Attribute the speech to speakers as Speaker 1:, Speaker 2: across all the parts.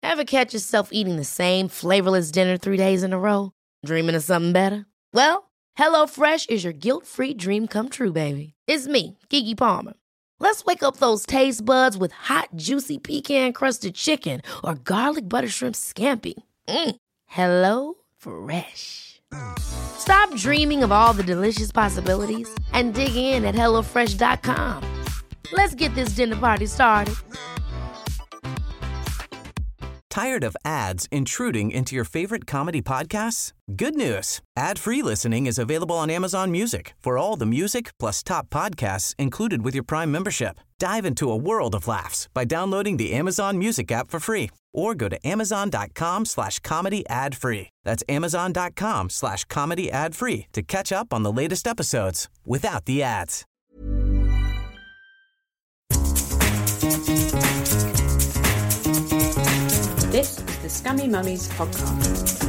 Speaker 1: Ever catch yourself eating the same flavorless dinner 3 days in a row? Dreaming of something better? Well, HelloFresh is your guilt-free dream come true, baby. It's me, Keke Palmer. Let's wake up those taste buds with hot, juicy pecan-crusted chicken or garlic butter shrimp scampi. Hello Fresh. Stop dreaming of all the delicious possibilities and dig in at HelloFresh.com. Let's get this dinner party started.
Speaker 2: Tired of ads intruding into your favorite comedy podcasts? Good news. Ad-free listening is available on Amazon Music for all the music plus top podcasts included with your Prime membership. Dive into a world of laughs by downloading the Amazon Music app for free or go to amazon.com/comedy ad-free. That's amazon.com/comedy ad-free to catch up on the latest episodes without the ads.
Speaker 3: This is the Scummy Mummies podcast.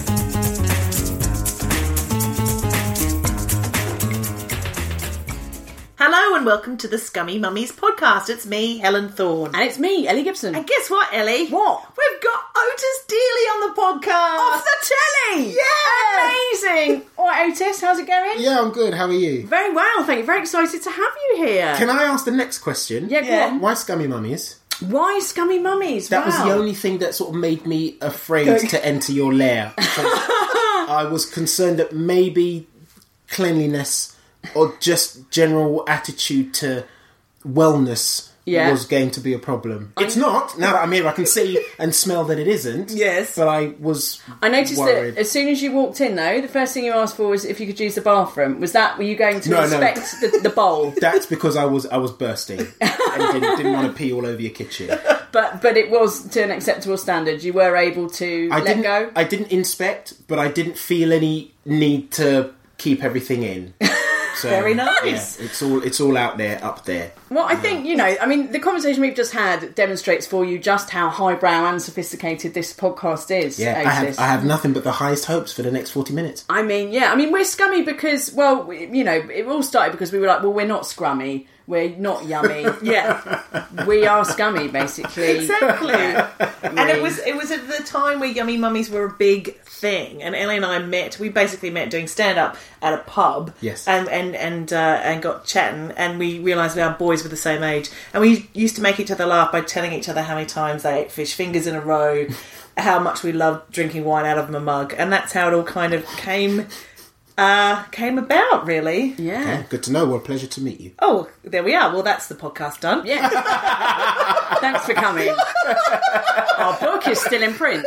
Speaker 4: Hello and welcome to the Scummy Mummies podcast. It's me, Helen Thorne.
Speaker 3: And it's me, Ellie Gibson.
Speaker 4: And guess what, Ellie?
Speaker 3: What?
Speaker 4: We've got Otis Dealey on the podcast.
Speaker 3: Off the telly!
Speaker 4: Yeah!
Speaker 3: Amazing! All right, Otis, how's it going?
Speaker 5: Yeah, I'm good. How are you?
Speaker 3: Very well, thank you. Very excited to have you here.
Speaker 5: Can I ask the next question?
Speaker 3: Yeah, go on.
Speaker 5: Why Scummy Mummies?
Speaker 3: Why Scummy Mummies?
Speaker 5: That was
Speaker 3: Wow.
Speaker 5: the only thing that sort of made me afraid to enter your lair. I was concerned that maybe cleanliness or just general attitude to wellness was going to be a problem. It's not. Now that I'm here, I can see and smell that it isn't.
Speaker 4: Yes.
Speaker 5: But I was
Speaker 3: I noticed
Speaker 5: worried.
Speaker 3: that as soon as you walked in, though, the first thing you asked for was if you could use the bathroom. Were you going to inspect the bowl?
Speaker 5: That's because I was bursting and didn't want to pee all over your kitchen.
Speaker 3: But it was to an acceptable standard. You were able to let go?
Speaker 5: I didn't inspect, but I didn't feel any need to keep everything in. So,
Speaker 4: Very nice.
Speaker 5: Yeah, it's all out there, up there.
Speaker 3: Well, I think, the conversation we've just had demonstrates for you just how highbrow and sophisticated this podcast is.
Speaker 5: Yeah,
Speaker 3: Otis.
Speaker 5: I have nothing but the highest hopes for the next 40 minutes.
Speaker 3: We're scummy because, it all started because we were like, well, we're not scrummy. We're not yummy. We are scummy, basically.
Speaker 4: Exactly. And it was at the time where Yummy Mummies were a big thing, and Ellie and I we basically met doing stand-up at a pub.
Speaker 5: Yes.
Speaker 4: And got chatting, and we realised our boys were the same age, and we used to make each other laugh by telling each other how many times they ate fish fingers in a row, how much we loved drinking wine out of a mug, and that's how it all kind of came about, really.
Speaker 3: Yeah.
Speaker 5: Okay, good to know. Well, pleasure to meet you.
Speaker 4: Oh, there we are. Well, that's the podcast done.
Speaker 3: Yeah. Thanks for coming. Our book is still in print.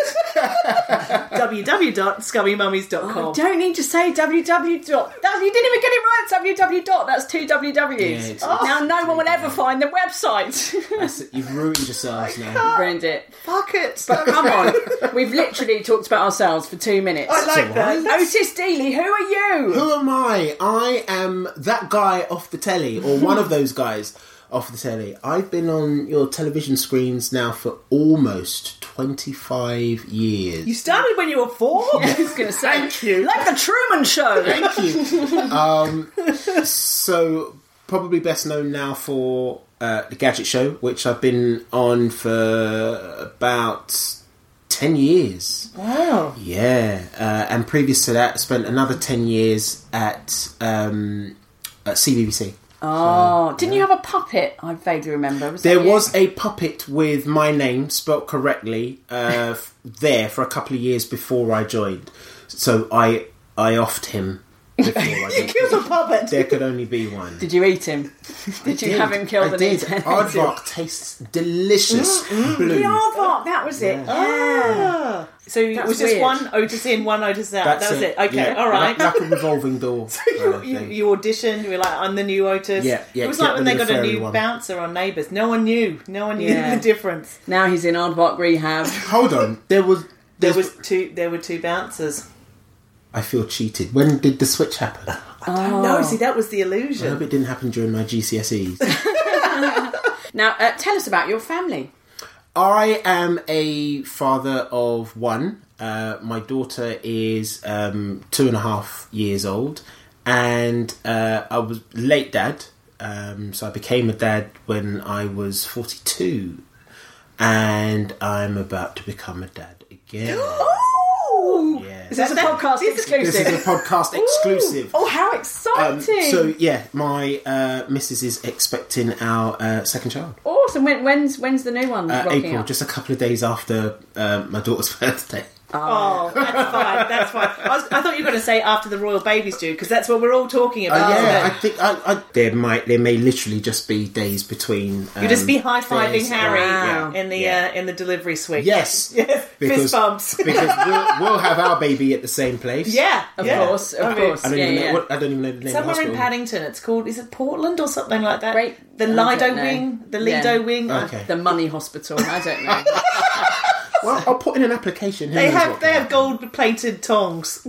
Speaker 4: www.scummymummies.com.
Speaker 3: Oh, don't need to say www. You didn't even get it right. www. That's two wwws.
Speaker 5: Yeah,
Speaker 3: now no one will ever find the website.
Speaker 5: You've ruined yourselves now.
Speaker 3: Ruined it.
Speaker 4: Fuck it.
Speaker 3: But come on. We've literally talked about ourselves for 2 minutes.
Speaker 4: I like that.
Speaker 3: Otis Dealey, who are you?
Speaker 5: Who am I? I am that guy off the telly, or one of those guys off the telly. I've been on your television screens now for almost 25 years.
Speaker 4: You started when you were 4?
Speaker 3: I was going to say.
Speaker 5: Thank you.
Speaker 3: Like the Truman Show.
Speaker 5: Thank you. So, probably best known now for The Gadget Show, which I've been on for about 10 years.
Speaker 4: Wow.
Speaker 5: Yeah. And previous to that, I spent another 10 years at CBBC.
Speaker 3: Oh, didn't you have a puppet? I vaguely remember.
Speaker 5: There was a puppet with my name spelt correctly there for a couple of years before I joined. So I offed him before I
Speaker 4: You
Speaker 5: joined.
Speaker 4: killed a puppet.
Speaker 5: There could only be one.
Speaker 3: Did you eat him? Did you have him killed and eat him?
Speaker 5: Aardvark tastes delicious. Blue.
Speaker 3: The aardvark, that was it. Yeah.
Speaker 4: So it
Speaker 3: That's
Speaker 4: was just
Speaker 3: weird.
Speaker 4: one Otis in, one Otis out.
Speaker 5: That's
Speaker 4: That was it. Okay,
Speaker 5: Yeah.
Speaker 4: all right.
Speaker 5: Like a revolving door.
Speaker 4: You auditioned. You were like, I'm the new Otis.
Speaker 5: Yeah,
Speaker 4: It was
Speaker 5: get
Speaker 4: like when they
Speaker 5: rid of
Speaker 4: got
Speaker 5: the
Speaker 4: a
Speaker 5: fairy
Speaker 4: new
Speaker 5: one.
Speaker 4: bouncer on Neighbours. No one knew. No one knew
Speaker 3: Yeah.
Speaker 4: the difference.
Speaker 3: Now he's in aardvark rehab.
Speaker 5: Hold on. There were
Speaker 4: two bouncers.
Speaker 5: I feel cheated. When did the switch happen?
Speaker 4: No, see, that was the
Speaker 5: I hope
Speaker 4: illusion.
Speaker 5: it didn't happen during my GCSEs.
Speaker 3: Now, tell us about your family.
Speaker 5: I am a father of one. My daughter is 2.5 years old, and I was late dad. So I became a dad when I was 42. and I'm about to become a dad again. Yeah.
Speaker 3: Is this a podcast exclusive?
Speaker 5: This is a podcast exclusive.
Speaker 3: Oh, how exciting!
Speaker 5: So yeah, my missus is expecting our second child.
Speaker 3: Awesome. When's the new one? rocking
Speaker 5: April,
Speaker 3: up?
Speaker 5: just a couple of days after my daughter's birthday.
Speaker 4: Oh, that's fine. That's fine. I thought you were going to say after the royal baby's due, because that's what we're all talking about.
Speaker 5: I think there may literally just be days between.
Speaker 4: You just be high fiving
Speaker 5: days.
Speaker 4: Harry
Speaker 3: Wow.
Speaker 4: in the delivery suite.
Speaker 5: Yes,
Speaker 4: Fist bumps.
Speaker 5: because we'll have our baby at the same place.
Speaker 4: Yeah,
Speaker 3: Of course.
Speaker 5: I don't even know. I don't even know the name.
Speaker 4: Somewhere
Speaker 5: of the
Speaker 4: in
Speaker 5: hospital.
Speaker 4: Paddington, it's called. Is it Portland or something like that?
Speaker 3: Great.
Speaker 4: The
Speaker 3: I
Speaker 4: Lido
Speaker 3: don't know.
Speaker 4: wing. The Lido
Speaker 3: Yeah.
Speaker 4: wing.
Speaker 5: Okay.
Speaker 3: The Money Hospital. I don't know.
Speaker 5: Well, I'll put in an application. Who
Speaker 4: They
Speaker 5: knows
Speaker 4: have
Speaker 5: what
Speaker 4: they
Speaker 5: can
Speaker 4: have
Speaker 5: happen.
Speaker 4: gold plated tongs.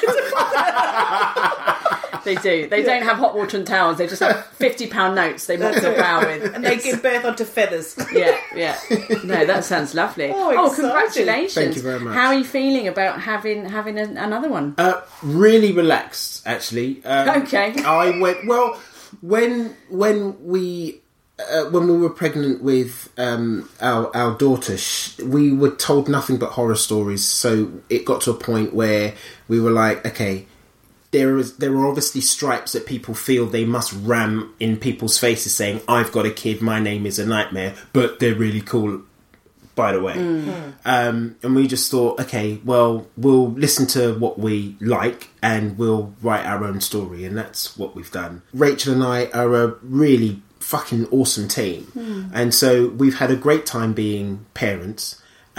Speaker 3: They do. They don't have hot water and towels. They just have £50 notes they mop their brow with.
Speaker 4: And they give birth onto feathers.
Speaker 3: Yeah. No, that sounds lovely.
Speaker 4: Oh, exciting.
Speaker 3: Congratulations!
Speaker 5: Thank you very much.
Speaker 3: How are you feeling about having another one?
Speaker 5: Really relaxed, actually.
Speaker 3: Okay.
Speaker 5: I went when we were pregnant with our daughter. We were told nothing but horror stories. So it got to a point where we were like, okay, there are obviously stripes that people feel they must ram in people's faces, saying, "I've got a kid. My name is a nightmare," but they're really cool. By the way, and we just thought, okay, well, we'll listen to what we like and we'll write our own story, and that's what we've done. Rachel and I are a really fucking awesome team, and so we've had a great time being parents.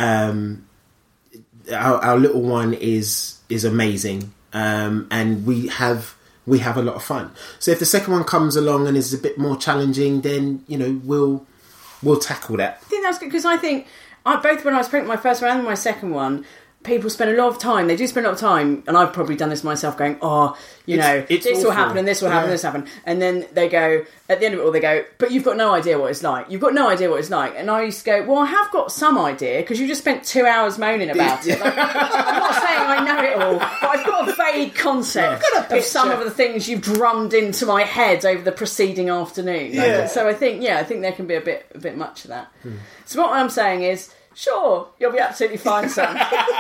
Speaker 5: Our little one is amazing, and we have a lot of fun. So if the second one comes along and is a bit more challenging, then we'll tackle that.
Speaker 3: I think that's good because I think both when I was pregnant with my first one and my second one, people spend a lot of time. They do spend a lot of time, and I've probably done this myself. Going,
Speaker 5: It's
Speaker 3: this will
Speaker 5: awful.
Speaker 3: happen, and this will happen,
Speaker 5: Yeah.
Speaker 3: this will happen, and then they go at the end of it all. They go, but you've got no idea what it's like. You've got no idea what it's like. And I used to go, well, I have got some idea because you just spent 2 hours moaning about it. Like, I'm not saying I know it all, but I've got a vague concept of some of the things you've drummed into my head over the preceding afternoon.
Speaker 4: Yeah.
Speaker 3: So I think there can be a bit much of that. So what I'm saying is, sure, you'll be absolutely fine, son.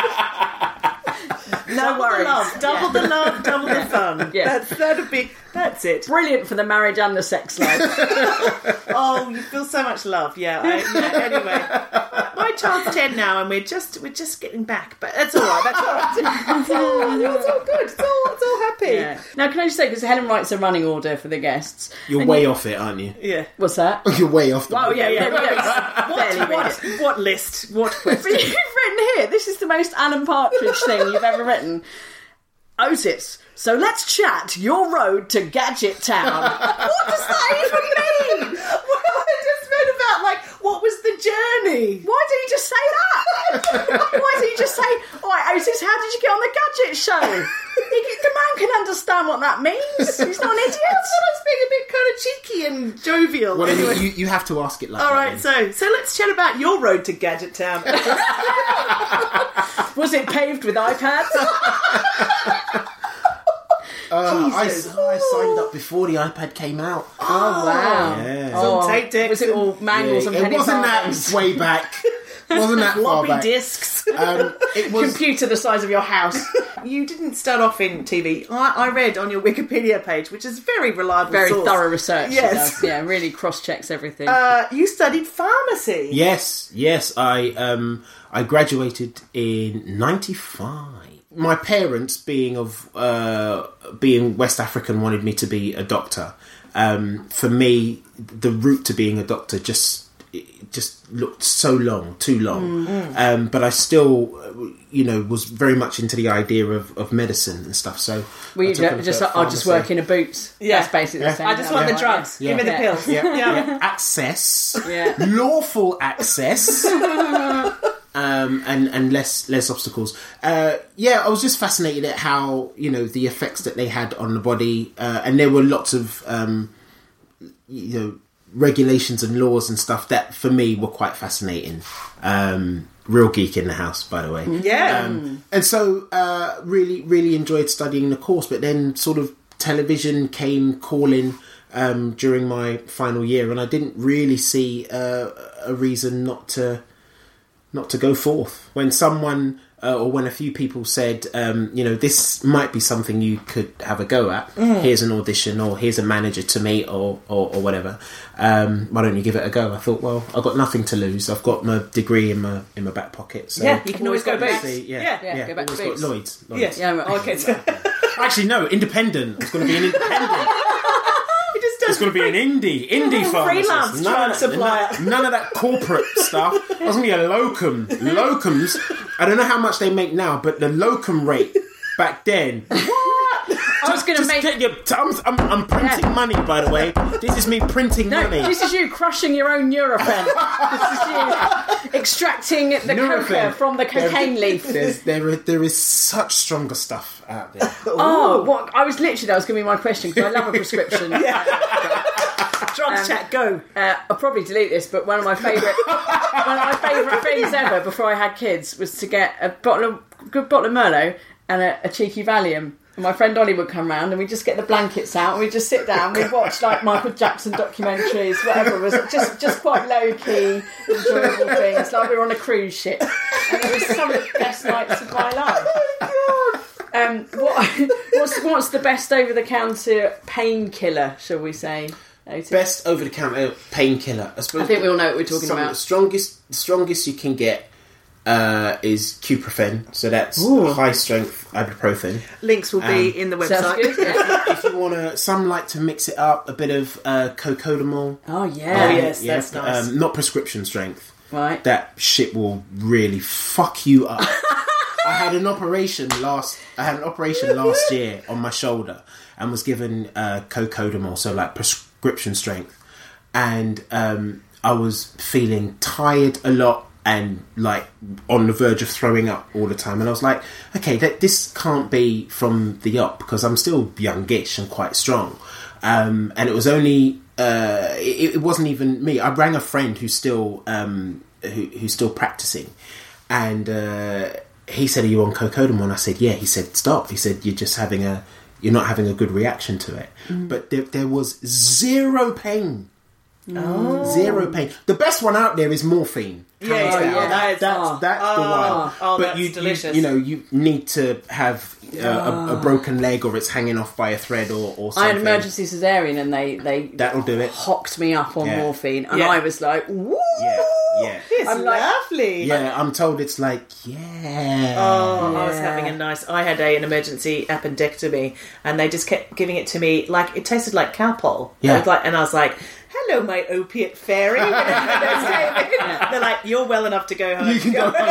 Speaker 3: No worries.
Speaker 4: Double the love, double the fun.
Speaker 3: Yeah.
Speaker 4: That's it.
Speaker 3: Brilliant for the marriage and the sex life.
Speaker 4: Oh, you feel so much love. Anyway, my child's 10 now, and we're just getting back, but that's all right. That's all right. It's all good. It's all happy.
Speaker 3: Yeah. Now, can I just say, because Helen writes a running order for the guests.
Speaker 5: You're
Speaker 3: and
Speaker 5: way off it, aren't you?
Speaker 4: Yeah.
Speaker 3: What's that?
Speaker 5: You're way off the.
Speaker 3: Oh, yeah. Barely read it.
Speaker 4: What list? What
Speaker 3: But
Speaker 4: question?
Speaker 3: you've written here, this is the most Alan Partridge thing you've ever written. Otis, so let's chat your road to Gadget Town. What does that even mean?
Speaker 4: Well, I just read about, what was the journey?
Speaker 3: Why did he just say that? Why did he just say, all right, Otis, how did you get on the Gadget Show? The man can understand what that means. He's not an idiot.
Speaker 4: I was being a bit kind of cheeky and jovial.
Speaker 5: Well,
Speaker 4: Anyway.
Speaker 5: you have to ask it like
Speaker 4: All
Speaker 5: that.
Speaker 4: right,
Speaker 5: then.
Speaker 4: so let's chat about your road to Gadget Town.
Speaker 3: Was it paved with iPads?
Speaker 5: I signed up before the iPad came out.
Speaker 3: Oh, wow.
Speaker 5: Yeah.
Speaker 3: Oh,
Speaker 4: tape decks
Speaker 3: was it all manuals and
Speaker 5: It
Speaker 3: penny
Speaker 5: wasn't
Speaker 3: farthings?
Speaker 5: that way back. Wasn't that far
Speaker 4: Floppy
Speaker 5: back?
Speaker 4: discs.
Speaker 5: It was.
Speaker 3: Computer the size of your house.
Speaker 4: You didn't start off in TV. I read on your Wikipedia page, which is very reliable
Speaker 3: Very
Speaker 4: source.
Speaker 3: thorough research.
Speaker 4: Yes.
Speaker 3: It does. Yeah, really cross-checks everything.
Speaker 4: You studied pharmacy.
Speaker 5: Yes. I graduated in '95. My parents, being West African, wanted me to be a doctor. For me, the route to being a doctor just looked too long. But I still, was very much into the idea of medicine and stuff. So
Speaker 3: Well,
Speaker 5: I took a look at
Speaker 3: I'll just work in a Boots.
Speaker 4: Yeah.
Speaker 3: That's basically the same.
Speaker 4: I just want the drugs.
Speaker 5: Yeah.
Speaker 4: Give me the
Speaker 3: Yeah.
Speaker 4: pills.
Speaker 5: yeah. Access,
Speaker 3: Yeah.
Speaker 5: lawful access. And less obstacles. I was just fascinated at how the effects that they had on the body, and there were lots of regulations and laws and stuff that for me were quite fascinating. Real geek in the house, by the way.
Speaker 4: Yeah.
Speaker 5: And so really, really enjoyed studying the course, but then sort of television came calling during my final year, and I didn't really see a reason not to not to go forth. When someone or when a few people said, this might be something you could have a go at. Here's an audition, or here's a manager to meet, or whatever. Why don't you give it a go? I thought, well, I've got nothing to lose. I've got my degree in my back pocket. So
Speaker 4: you can always go back.
Speaker 3: Go back to Boots.
Speaker 5: Lloyd's.
Speaker 4: Yes.
Speaker 3: Yeah, right.
Speaker 4: Okay. So
Speaker 5: Actually, no, independent. It's going to be an independent. It's going to be an indie pharmacist.
Speaker 4: Freelance drug supplier.
Speaker 5: None of that corporate stuff. It's going to be a locum. Locums, I don't know how much they make now, but the locum rate back then...
Speaker 3: I was going to make...
Speaker 5: I'm printing money, by the way. This is me printing money.
Speaker 3: This is you crushing your own Nurofen. This is you extracting the coca from the cocaine leaf.
Speaker 5: There is such stronger stuff out there.
Speaker 3: What? I was literally... That was going to be my question, because I love a prescription.
Speaker 4: drugs chat, go.
Speaker 3: I'll probably delete this, but one of my favourite things ever before I had kids was to get a good bottle of Merlot and a cheeky Valium. And my friend Ollie would come round and we'd just get the blankets out and we'd just sit down, we'd watch like Michael Jackson documentaries, whatever it was, just quite low-key, enjoyable things, like we were on a cruise ship. And it was some of the best nights of my life. What's the best over-the-counter painkiller, shall we say? Otis?
Speaker 5: Best over-the-counter painkiller. I
Speaker 3: think we all know what we're talking about.
Speaker 5: The strongest you can get is Cuprofen, so that's high-strength ibuprofen.
Speaker 4: Links will be in the website.
Speaker 5: If you want to, some like to mix it up, a bit of Cocodamol.
Speaker 3: Oh yeah,
Speaker 4: yes, that's nice.
Speaker 5: Not prescription strength.
Speaker 3: Right,
Speaker 5: that shit will really fuck you up. I had an operation last year on my shoulder and was given Cocodamol, so like prescription strength, and I was feeling tired a lot and like on the verge of throwing up all the time, and I was like, okay, this can't be from the op because I'm still youngish and quite strong, and it was only it wasn't even me. I rang a friend who's still practicing, and he said, "Are you on Cocodamol?" And I said, "Yeah." He said, "Stop." He said, "You're not having a good reaction to it." But there was zero pain. Zero pain. The best one out there is morphine.
Speaker 4: That's
Speaker 5: the one.
Speaker 4: But
Speaker 5: that's delicious. You need to have a broken leg, or it's hanging off by a thread, or something.
Speaker 3: I had an emergency cesarean, and they
Speaker 5: that'll do it.
Speaker 3: Hocked me up on morphine, and I was like, "Woo!"
Speaker 5: Yeah,
Speaker 4: it's lovely.
Speaker 5: Yeah, I'm told it's like, yeah.
Speaker 4: I was having I had an emergency appendectomy, and they just kept giving it to me like it tasted like Calpol.
Speaker 5: Yeah,
Speaker 4: and I was like, "Hello, my opiate fairy." They're like, "You're well enough to go home."
Speaker 5: You can go home.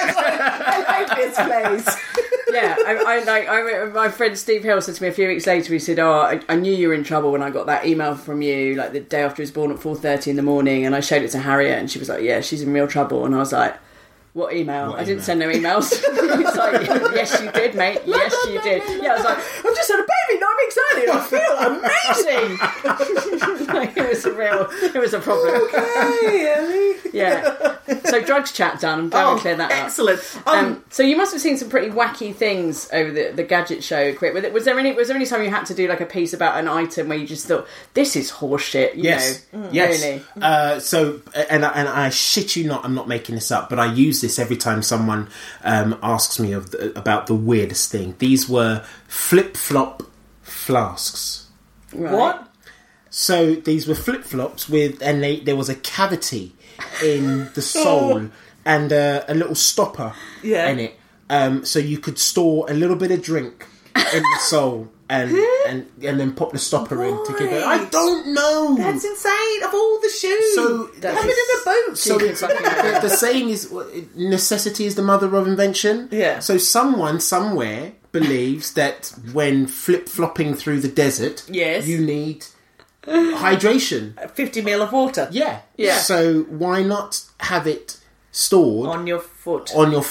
Speaker 4: I like this place.
Speaker 3: Yeah, I my friend Steve Hill said to me a few weeks later, he said, I knew you were in trouble when I got that email from you, like the day after he was born at 4:30 in the morning, and I showed it to Harriet, and she was like, yeah, she's in real trouble. And I was like, what email? I didn't send no emails. He's like, yes, you did, mate. Yes, you did. Yeah, I was like, I've just had a baby. Now I'm excited. I feel amazing. It was a problem.
Speaker 4: Okay, Ellie.
Speaker 3: Yeah. So drugs chat done. I'm glad we cleared that up.
Speaker 4: Excellent.
Speaker 3: So you must have seen some pretty wacky things over the gadget show. Quick, was there any time you had to do like a piece about an item where you just thought, this is horseshit?
Speaker 5: Yes.
Speaker 3: Really?
Speaker 5: So I shit you not, I'm not making this up, but I use this every time someone asks me about the weirdest thing. These were flip-flop flasks.
Speaker 3: Right.
Speaker 4: What?
Speaker 5: So these were flip-flops there was a cavity in the sole and a little stopper in it. So you could store a little bit of drink in the sole and then pop the stopper in to give it. I don't know.
Speaker 4: That's insane. Of all the shoes,
Speaker 5: so
Speaker 4: have it in a boat.
Speaker 5: So the saying is, necessity is the mother of invention.
Speaker 4: Yeah.
Speaker 5: So someone somewhere believes that when flip-flopping through the desert, you need hydration.
Speaker 4: 50 ml of water.
Speaker 5: Yeah. So why not have it stored
Speaker 4: on your foot?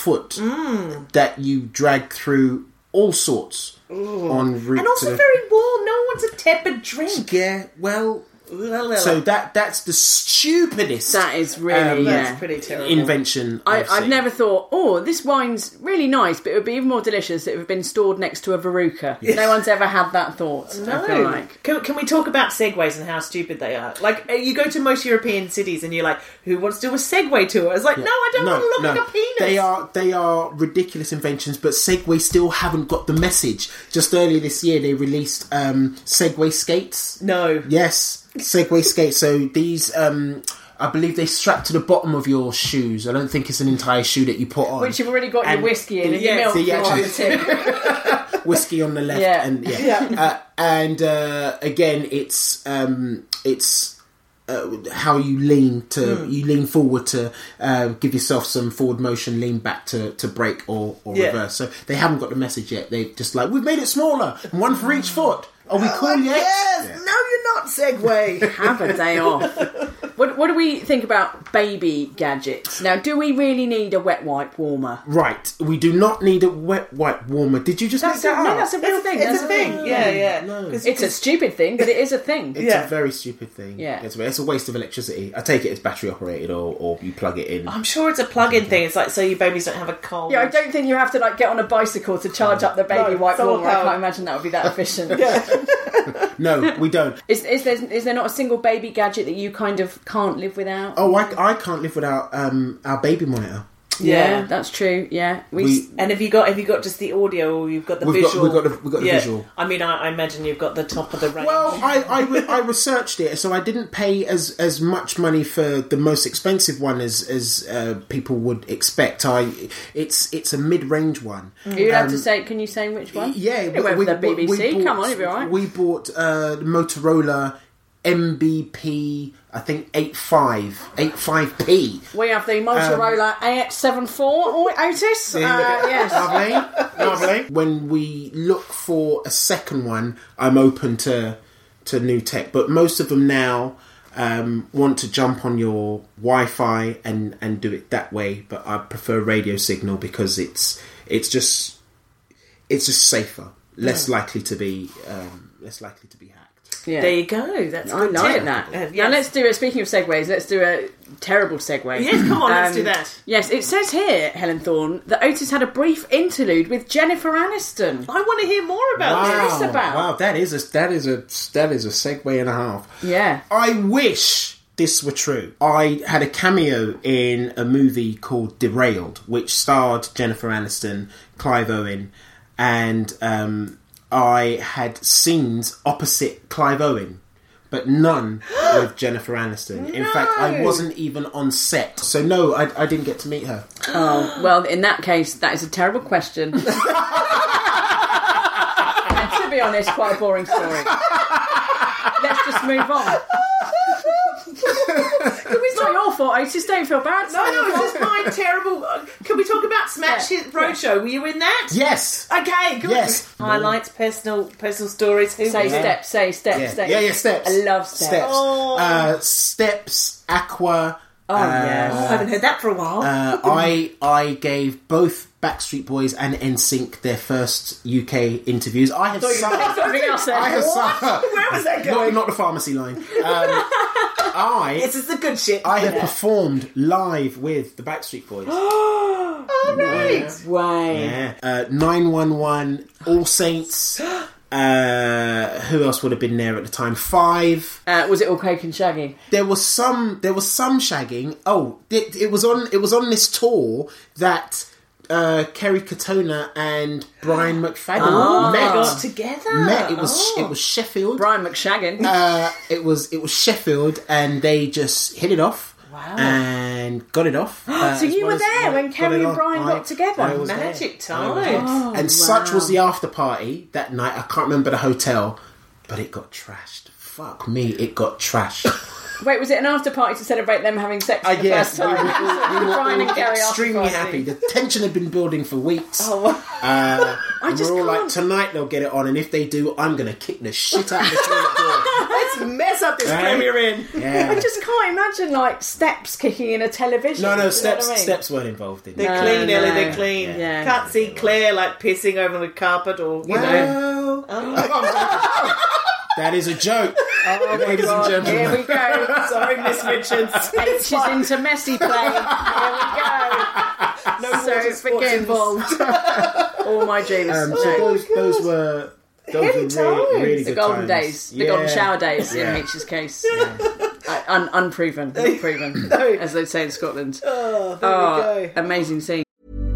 Speaker 5: That you drag through all sorts en route.
Speaker 4: And also very warm. No one wants a tepid drink.
Speaker 5: Yeah, well, So that's the stupidest.
Speaker 3: That is really
Speaker 4: That's pretty terrible.
Speaker 5: invention.
Speaker 3: I've
Speaker 5: seen.
Speaker 3: never thought, this wine's really nice, but it would be even more delicious if it had been stored next to a Veruca. Yes. No one's ever had that thought,
Speaker 4: No.
Speaker 3: I feel like.
Speaker 4: Can we talk about segways and how stupid they are? Like, you go to most European cities and you're like, who wants to do a Segway tour? It's like, no, I don't want to look like a penis.
Speaker 5: They are ridiculous inventions, but Segway still haven't got the message. Just earlier this year, they released Segway skates.
Speaker 4: No.
Speaker 5: Yes. Segway skates. So these, I believe they strap to the bottom of your shoes. I don't think it's an entire shoe that you put on.
Speaker 3: Which you've already got your whiskey in and your milk on the tin.
Speaker 5: Whiskey on the left, and again, it's how you lean you lean forward to give yourself some forward motion, lean back to brake or reverse. So they haven't got the message yet. They just like, we've made it smaller, one for each foot. Are we cool yet?
Speaker 4: Yes! Yeah. No, you're not, Segway.
Speaker 3: Have a day off. What do we think about baby gadgets? Now, do we really need a wet wipe warmer?
Speaker 5: Right, we do not need a wet wipe warmer. Did you just make that up?
Speaker 3: No, that's a real thing.
Speaker 4: It's a thing. Yeah.
Speaker 5: No.
Speaker 3: It's a stupid thing, but it is a thing.
Speaker 5: It's a very stupid thing.
Speaker 3: Yeah.
Speaker 5: It's a waste of electricity. I take it it's battery operated or you plug it in.
Speaker 4: I'm sure it's a plug-in thing. It's like so your babies don't have a cold.
Speaker 3: Yeah, I don't think you have to get on a bicycle to charge up the baby wipe warmer. I can't imagine that would be that efficient.
Speaker 5: No, we don't.
Speaker 3: Is there not a single baby gadget that you kind of can't live without?
Speaker 5: Oh, I can't live without our baby monitor.
Speaker 3: Yeah, that's true. Yeah,
Speaker 4: and have you got just the audio, or you've got the visual?
Speaker 5: We've got the visual.
Speaker 4: I mean, I imagine you've got the top of the range.
Speaker 5: Well, I researched it, so I didn't pay as much money for the most expensive one as people would expect. It's a mid-range one.
Speaker 3: You have to say. Can you say which one?
Speaker 5: Yeah,
Speaker 3: we went with the BBC. Come on, it'll be all right.
Speaker 5: We bought the Motorola MBP, I think 85P.
Speaker 3: We have the Motorola AX74 Otis. Yes,
Speaker 5: lovely. When we look for a second one, I'm open to new tech, but most of them now want to jump on your Wi-Fi and do it that way. But I prefer radio signal because it's just safer, less likely to be hacked.
Speaker 3: Yeah.
Speaker 4: There you go. That's
Speaker 3: I like
Speaker 4: tip.
Speaker 3: that.
Speaker 4: Yes.
Speaker 3: Now let's do it. Speaking of segues, let's do a terrible segue.
Speaker 4: Yes, come on, let's do that.
Speaker 3: Yes, it says here, Helen Thorne, that Otis had a brief interlude with Jennifer Aniston.
Speaker 4: I want to hear more about
Speaker 3: What's this about?
Speaker 5: Wow, that is a segue and a half.
Speaker 3: Yeah.
Speaker 5: I wish this were true. I had a cameo in a movie called Derailed, which starred Jennifer Aniston, Clive Owen, and I had scenes opposite Clive Owen, but none with Jennifer Aniston. In fact, I wasn't even on set. So no, I didn't get to meet her.
Speaker 3: Oh, well, in that case, that is a terrible question. And to be honest, quite a boring story. Let's just move on. It's not your fault, Otis. Don't feel bad.
Speaker 4: No, it's just my terrible... Can we talk about Smash Hit Roadshow? Were you in that?
Speaker 5: Yes.
Speaker 4: Okay, good.
Speaker 5: Yes.
Speaker 4: Highlights, personal stories.
Speaker 3: Say steps.
Speaker 5: Steps.
Speaker 3: I love steps.
Speaker 4: Oh.
Speaker 5: Steps, Aqua.
Speaker 3: Yes.
Speaker 4: I haven't heard that for a while.
Speaker 5: I gave both Backstreet Boys and NSYNC their first UK interviews. I have
Speaker 3: Something else there.
Speaker 5: Where
Speaker 4: was that going?
Speaker 5: Not the pharmacy line.
Speaker 4: This is the good shit.
Speaker 5: I have performed live with the Backstreet Boys.
Speaker 4: Oh, right.
Speaker 3: Way.
Speaker 5: Yeah. 911, All Saints. Who else would have been there at the time? Five.
Speaker 3: Was it all Coke and Shaggy?
Speaker 5: There was some shagging. Oh, it was on this tour that Kerry Katona and Brian McFadden
Speaker 4: got together.
Speaker 5: It was Sheffield.
Speaker 3: Brian McShaggin.
Speaker 5: It was Sheffield, and they just hit it off.
Speaker 4: Wow.
Speaker 5: And got it off.
Speaker 3: So you were there when Kerry and Brian got together?
Speaker 4: Magic time.
Speaker 5: And such was the after party that night. I can't remember the hotel, but it got trashed. Fuck me, it got trashed.
Speaker 3: Wait, was it an after party to celebrate them having sex for the first time?
Speaker 5: We were
Speaker 3: Brian and Kerry
Speaker 5: extremely
Speaker 3: after party.
Speaker 5: happy. The tension had been building for weeks.
Speaker 3: Oh,
Speaker 5: And we're all like, tonight they'll get it on, and if they do, I'm going to kick the shit out of the toilet door.
Speaker 4: Let's mess up this premiere in.
Speaker 5: Yeah.
Speaker 3: I just can't imagine steps kicking in a television.
Speaker 5: No,
Speaker 3: steps
Speaker 5: steps weren't involved in it.
Speaker 4: They're clean, Ellie, they're clean.
Speaker 3: Yeah.
Speaker 4: Can't see Claire pissing over the carpet or, you know.
Speaker 5: That is a joke.
Speaker 3: Oh my
Speaker 5: Ladies
Speaker 3: God.
Speaker 5: and gentlemen.
Speaker 3: Here we go.
Speaker 4: Sorry, Miss Richards.
Speaker 3: H is into messy play. Here we go.
Speaker 4: No
Speaker 3: So
Speaker 4: water sports
Speaker 3: get
Speaker 4: involved.
Speaker 3: involved. All my dreams.
Speaker 5: So those were really
Speaker 3: The
Speaker 5: good
Speaker 3: golden
Speaker 5: times.
Speaker 3: days, the golden shower days in H's case. Unproven, not proven, as they say in Scotland.
Speaker 4: Oh, there we go.
Speaker 3: Amazing scene.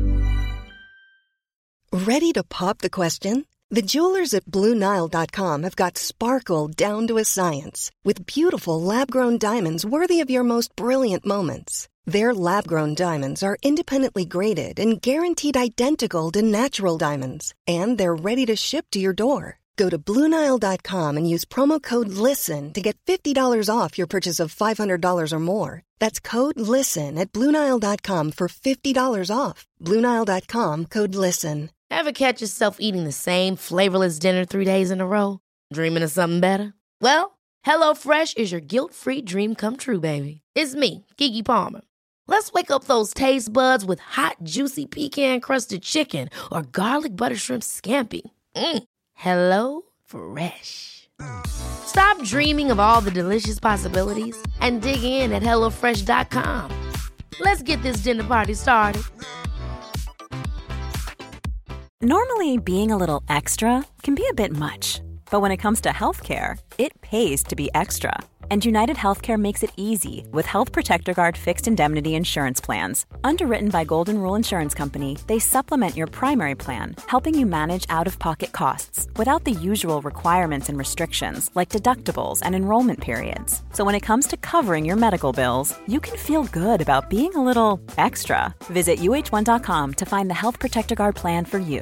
Speaker 6: Ready to pop the question? The jewelers at BlueNile.com have got sparkle down to a science with beautiful lab-grown diamonds worthy of your most brilliant moments. Their lab-grown diamonds are independently graded and guaranteed identical to natural diamonds, and they're ready to ship to your door. Go to BlueNile.com and use promo code LISTEN to get $50 off your purchase of $500 or more. That's code LISTEN at BlueNile.com for $50 off. BlueNile.com, code LISTEN.
Speaker 1: Ever catch yourself eating the same flavorless dinner 3 days in a row? Dreaming of something better? Well, HelloFresh is your guilt-free dream come true, baby. It's me, Keke Palmer. Let's wake up those taste buds with hot, juicy pecan-crusted chicken or garlic butter shrimp scampi. Hello Fresh. Stop dreaming of all the delicious possibilities and dig in at HelloFresh.com. Let's get this dinner party started.
Speaker 7: Normally, being a little extra can be a bit much, but when it comes to healthcare, it pays to be extra. And United Healthcare makes it easy with Health Protector Guard fixed indemnity insurance plans. Underwritten by Golden Rule Insurance Company, they supplement your primary plan, helping you manage out-of-pocket costs without the usual requirements and restrictions like deductibles and enrollment periods. So when it comes to covering your medical bills, you can feel good about being a little extra. Visit uh1.com to find the Health Protector Guard plan for you.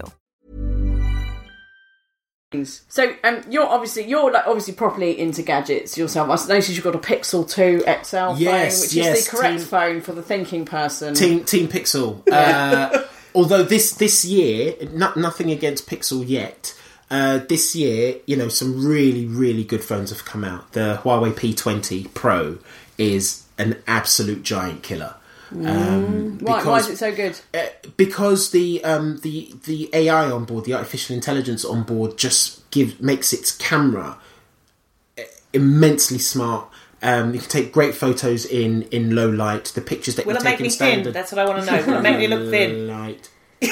Speaker 3: So you're obviously properly into gadgets yourself. I noticed you've got a Pixel 2 XL phone, which is the correct phone for the thinking person.
Speaker 5: Team Pixel. Although this year, nothing against Pixel yet. This year, some really, really good phones have come out. The Huawei P20 Pro is an absolute giant killer.
Speaker 3: Why is it so good?
Speaker 5: Because the AI on board, the artificial intelligence on board, just makes its camera immensely smart. You can take great photos in low light. The pictures that
Speaker 4: Will
Speaker 5: you
Speaker 4: it
Speaker 5: take
Speaker 4: make me
Speaker 5: in standard
Speaker 4: thin? That's what I want to know. Will it make me look thin?
Speaker 5: Light.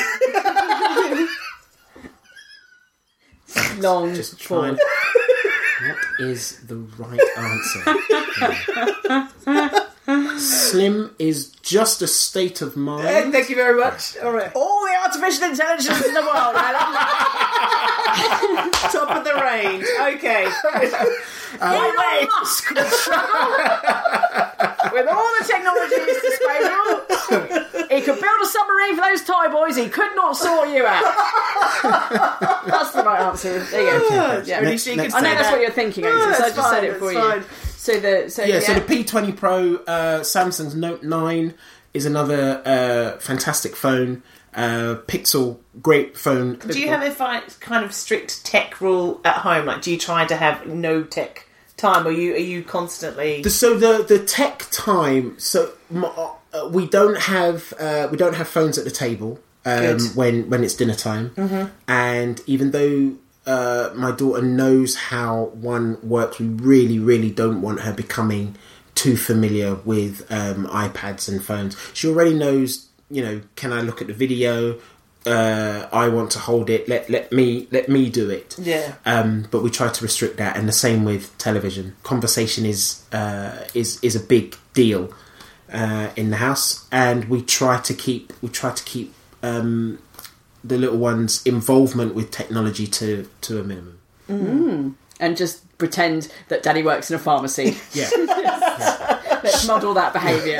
Speaker 3: Long
Speaker 5: Just
Speaker 3: forward.
Speaker 5: what is the right answer? Slim is just a state of mind.
Speaker 4: Thank you very much. All right.
Speaker 3: All the artificial intelligence in the world.
Speaker 4: Top of the range. Okay.
Speaker 3: Elon Musk would struggle with all the technology at his disposal. He could build a submarine for those Thai boys. He could not sort you out. That's the right answer. There you go.
Speaker 4: Yeah,
Speaker 5: Next
Speaker 3: I know that's what you're thinking, Amy, so I just said it for you.
Speaker 4: Fine.
Speaker 5: So the P20 Pro, Samsung's Note 9 is another fantastic phone. Pixel, great phone.
Speaker 4: Do you have a kind of strict tech rule at home? Like, do you try to have no tech time, or are you constantly?
Speaker 5: So the tech time. So we don't have phones at the table when it's dinner time, and even though my daughter knows how one works, we really, really don't want her becoming too familiar with iPads and phones. She already knows. Can I look at the video? I want to hold it. Let me do it.
Speaker 4: Yeah.
Speaker 5: But we try to restrict that, and the same with television. Conversation is a big deal in the house, and we try to keep the little one's involvement with technology to a minimum.
Speaker 3: Mm. And just pretend that Daddy works in a pharmacy.
Speaker 5: Yeah.
Speaker 3: Let's model that behaviour.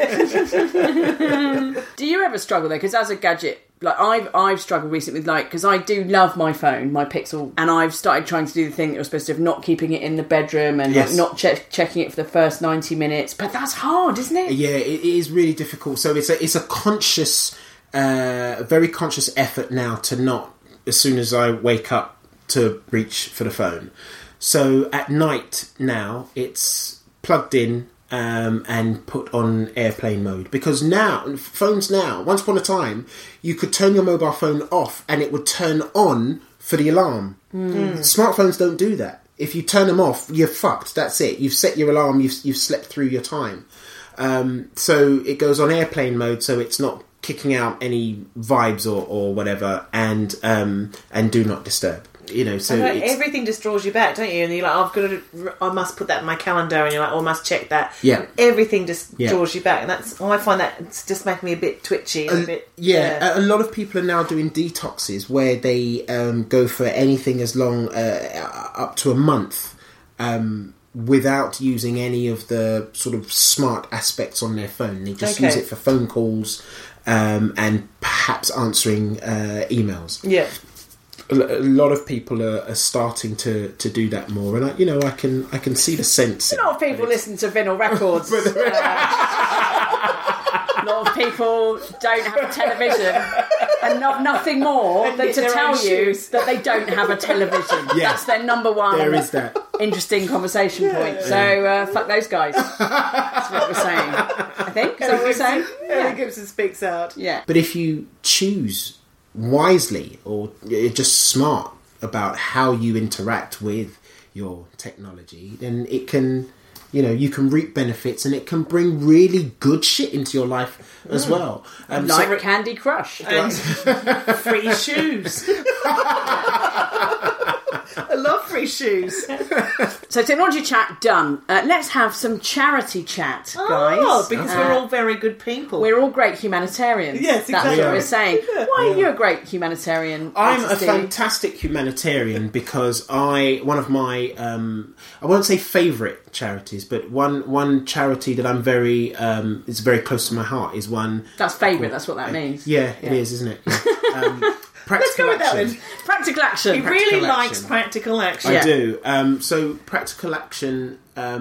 Speaker 3: Do you ever struggle though? Because as a gadget, like I've struggled recently with because I do love my phone, my Pixel, and I've started trying to do the thing that you're supposed to, of not keeping it in the bedroom and not checking it for the first 90 minutes. But that's hard, isn't it?
Speaker 5: Yeah, it is really difficult. So it's a conscious, very conscious effort now to not, as soon as I wake up, to reach for the phone. So at night now, it's plugged in and put on airplane mode. Because phones now, once upon a time, you could turn your mobile phone off and it would turn on for the alarm. Smartphones don't do that. if you turn them off, you're fucked. That's it. You've set your alarm. You've slept through your time. So it goes on airplane mode, so it's not kicking out any vibes or whatever, and do not disturb. You know, so
Speaker 4: everything just draws you back, don't you? And you're like, I must put that in my calendar, and you're like, I must check that.
Speaker 5: Yeah,
Speaker 4: everything just draws you back, and I find that it's just making me a bit twitchy. And a bit,
Speaker 5: a lot of people are now doing detoxes where they go for anything as long up to a month. Without using any of the sort of smart aspects on their phone. They just use it for phone calls and perhaps answering emails.
Speaker 4: Yeah.
Speaker 5: A lot of people are starting to do that more, and I can see the sense.
Speaker 3: A lot of people listen to vinyl records. A lot of people don't have a television and nothing more than to tell you that they don't have a television.
Speaker 5: Yeah.
Speaker 3: That's their number one.
Speaker 5: There is that
Speaker 3: interesting conversation point. So fuck those guys. That's what we're saying. I think. Is that what we're saying?
Speaker 4: Ellie Gibson speaks out.
Speaker 3: Yeah.
Speaker 5: But if you choose wisely, or you're just smart about how you interact with your technology, then it can, you can reap benefits, and it can bring really good shit into your life as well.
Speaker 3: Like Candy Crush.
Speaker 4: And free shoes. I love free shoes.
Speaker 3: So technology chat done. Let's have some charity chat, guys.
Speaker 4: Oh, because we're all very good people.
Speaker 3: We're all great humanitarians.
Speaker 4: Yes, exactly.
Speaker 3: That's what we're saying. Why are you a great humanitarian?
Speaker 5: I'm a fantastic humanitarian because one of my I won't say favourite charities, but one charity that I'm very is very close to my heart is one.
Speaker 3: That's favourite. That's what that means.
Speaker 5: Yeah, it is, isn't it? Yeah.
Speaker 4: Let's go with that one.
Speaker 3: Practical action.
Speaker 4: He really likes practical action.
Speaker 5: I do. So practical action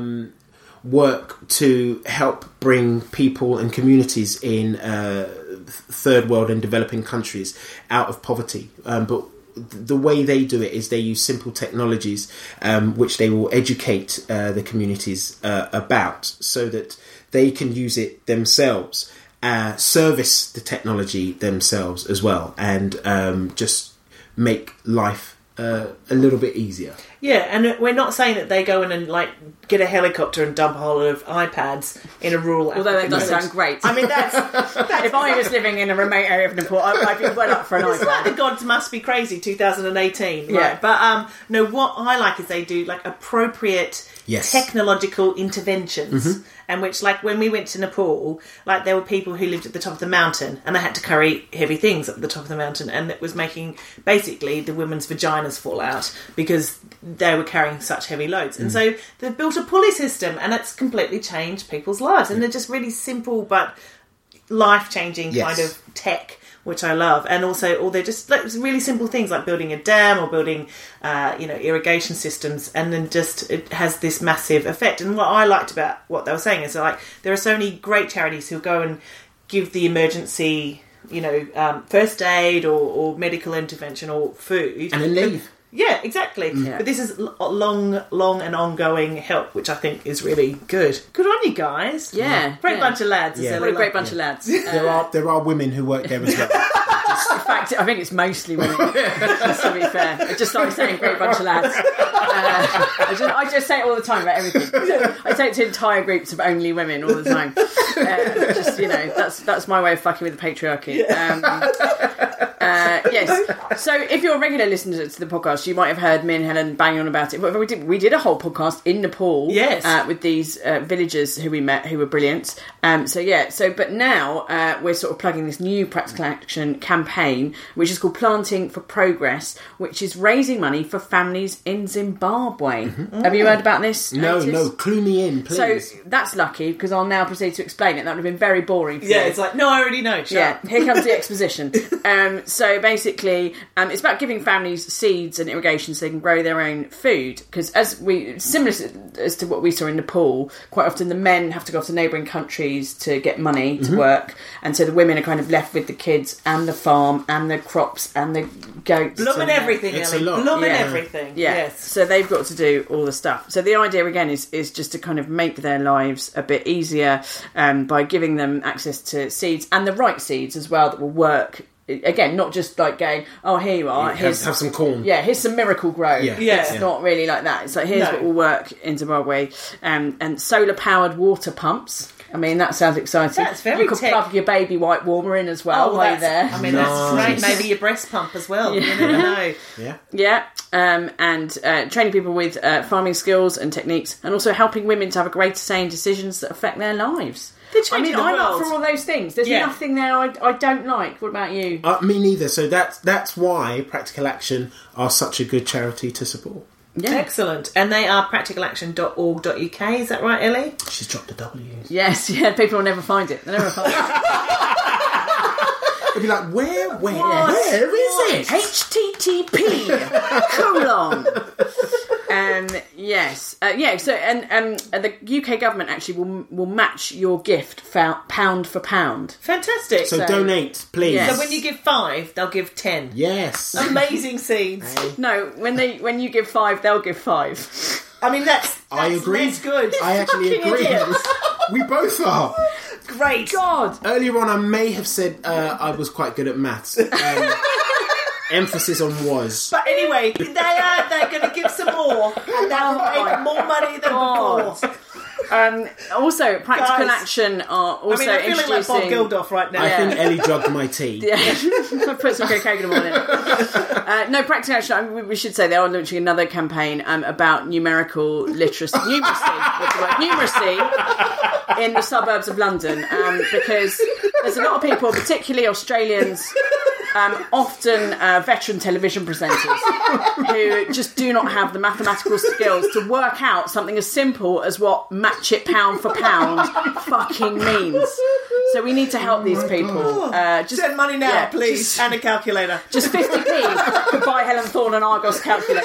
Speaker 5: work to help bring people and communities in third world and developing countries out of poverty. But the way they do it is they use simple technologies which they will educate the communities about, so that they can use it themselves. Service the technology themselves as well, and just make life a little bit easier.
Speaker 4: Yeah, and we're not saying that they go in and get a helicopter and dump a whole lot of iPads in a rural.
Speaker 3: Although that does sound great.
Speaker 4: I mean, that's
Speaker 3: if I was living in a remote area of Nepal, I'd be well up for an
Speaker 4: it's
Speaker 3: iPad.
Speaker 4: like the gods must be crazy 2018.
Speaker 3: Yeah,
Speaker 4: right? But no, what I like is they do appropriate technological interventions. And which, when we went to Nepal, there were people who lived at the top of the mountain, and they had to carry heavy things up the top of the mountain, and it was making, basically, the women's vaginas fall out because they were carrying such heavy loads. And so they've built a pulley system, and it's completely changed people's lives. And they're just really simple but life-changing kind of tech, which I love. And also, they're just really simple things like building a dam or building, irrigation systems, and then just it has this massive effect. And what I liked about what they were saying is there are so many great charities who go and give the emergency, first aid or medical intervention or food,
Speaker 5: and then leave.
Speaker 4: Yeah, exactly. Yeah. But this is long and ongoing help, which I think is really good. Good on you guys.
Speaker 3: Yeah.
Speaker 4: Great bunch of lads.
Speaker 3: What a great bunch of lads.
Speaker 5: There are women who work there as well.
Speaker 3: In fact, I think it's mostly women, just to be fair. I just started saying great bunch of lads. I just say it all the time about everything. I say it to entire groups of only women all the time. That's my way of fucking with the patriarchy. Yes. So if you're a regular listener to the podcast, you might have heard me and Helen banging on about it. But we did a whole podcast in Nepal.
Speaker 4: Yes.
Speaker 3: With these villagers who we met, who were brilliant. But now we're sort of plugging this new practical action campaign, which is called Planting for Progress, which is raising money for families in Zimbabwe. Mm-hmm. Have you heard about this?
Speaker 5: No, clue me in, please.
Speaker 3: So that's lucky, because I'll now proceed to explain it. That would have been very boring for you.
Speaker 4: It's no, I already know.
Speaker 3: Here comes the exposition. So basically, it's about giving families seeds and irrigation so they can grow their own food. Because similar as to what we saw in Nepal, quite often the men have to go off to neighbouring countries to get money to work, and so the women are kind of left with the kids and the farm and the crops and the goats.
Speaker 4: Blooming everything,
Speaker 5: it's
Speaker 4: Ellie.
Speaker 5: A lot.
Speaker 4: Blooming everything.
Speaker 3: Yeah.
Speaker 4: Yes.
Speaker 3: So they've got to do all the stuff. So the idea again is just to kind of make their lives a bit easier by giving them access to seeds, and the right seeds as well, that will work again, not just like going, oh, here you are.
Speaker 5: Have some corn.
Speaker 3: Yeah, here's some Miracle Grow.
Speaker 5: Yeah.
Speaker 3: It's not really like that. It's like, here's what will work in Zimbabwe. And solar-powered water pumps. I mean, that sounds exciting.
Speaker 4: That's very
Speaker 3: You could plug your baby white warmer in as well while you're there.
Speaker 4: I mean, that's great. Maybe your breast pump as well. You never know.
Speaker 3: Yeah. And training people with farming skills and techniques, and also helping women to have a greater say in decisions that affect their lives.
Speaker 4: I'm
Speaker 3: up for all those things. There's nothing there I don't like. What about you?
Speaker 5: Me neither. So that's why Practical Action are such a good charity to support.
Speaker 3: Yeah.
Speaker 4: Excellent. And they are practicalaction.org.uk. Is that right, Ellie?
Speaker 5: She's dropped the W's.
Speaker 3: Yes, people will never find it. They'll never find it.
Speaker 5: They'll be like, where is it?
Speaker 3: HTTP : yes. So the UK government actually will match your gift pound for pound.
Speaker 4: Fantastic.
Speaker 5: So donate, please.
Speaker 3: Yes.
Speaker 4: So when you give 5, they'll give 10.
Speaker 5: Yes.
Speaker 4: Amazing scenes.
Speaker 3: No, when you give 5, they'll give 5.
Speaker 4: I mean, I agree. That's good.
Speaker 5: I actually agree.
Speaker 3: Idiots.
Speaker 5: We both are.
Speaker 4: Great.
Speaker 3: God.
Speaker 5: Earlier on, I may have said I was quite good at maths. Emphasis on was.
Speaker 4: But anyway, they're going to give some more, and they'll make more money than before.
Speaker 3: Also, Practical Action are also
Speaker 4: I'm feeling like Bob Geldof right now.
Speaker 5: I think Ellie drugged my tea.
Speaker 3: I put some cocaine in the morning. No, Practical Action, we should say they are launching another campaign about numerical literacy. Numeracy in the suburbs of London, because there's a lot of people, particularly Australians, often veteran television presenters, who just do not have the mathematical skills to work out something as simple as what match it pound for pound fucking means. So we need to help these people. Just
Speaker 4: send money now, please, and a calculator.
Speaker 3: Just 50p could buy Helen Thorne an Argos calculator.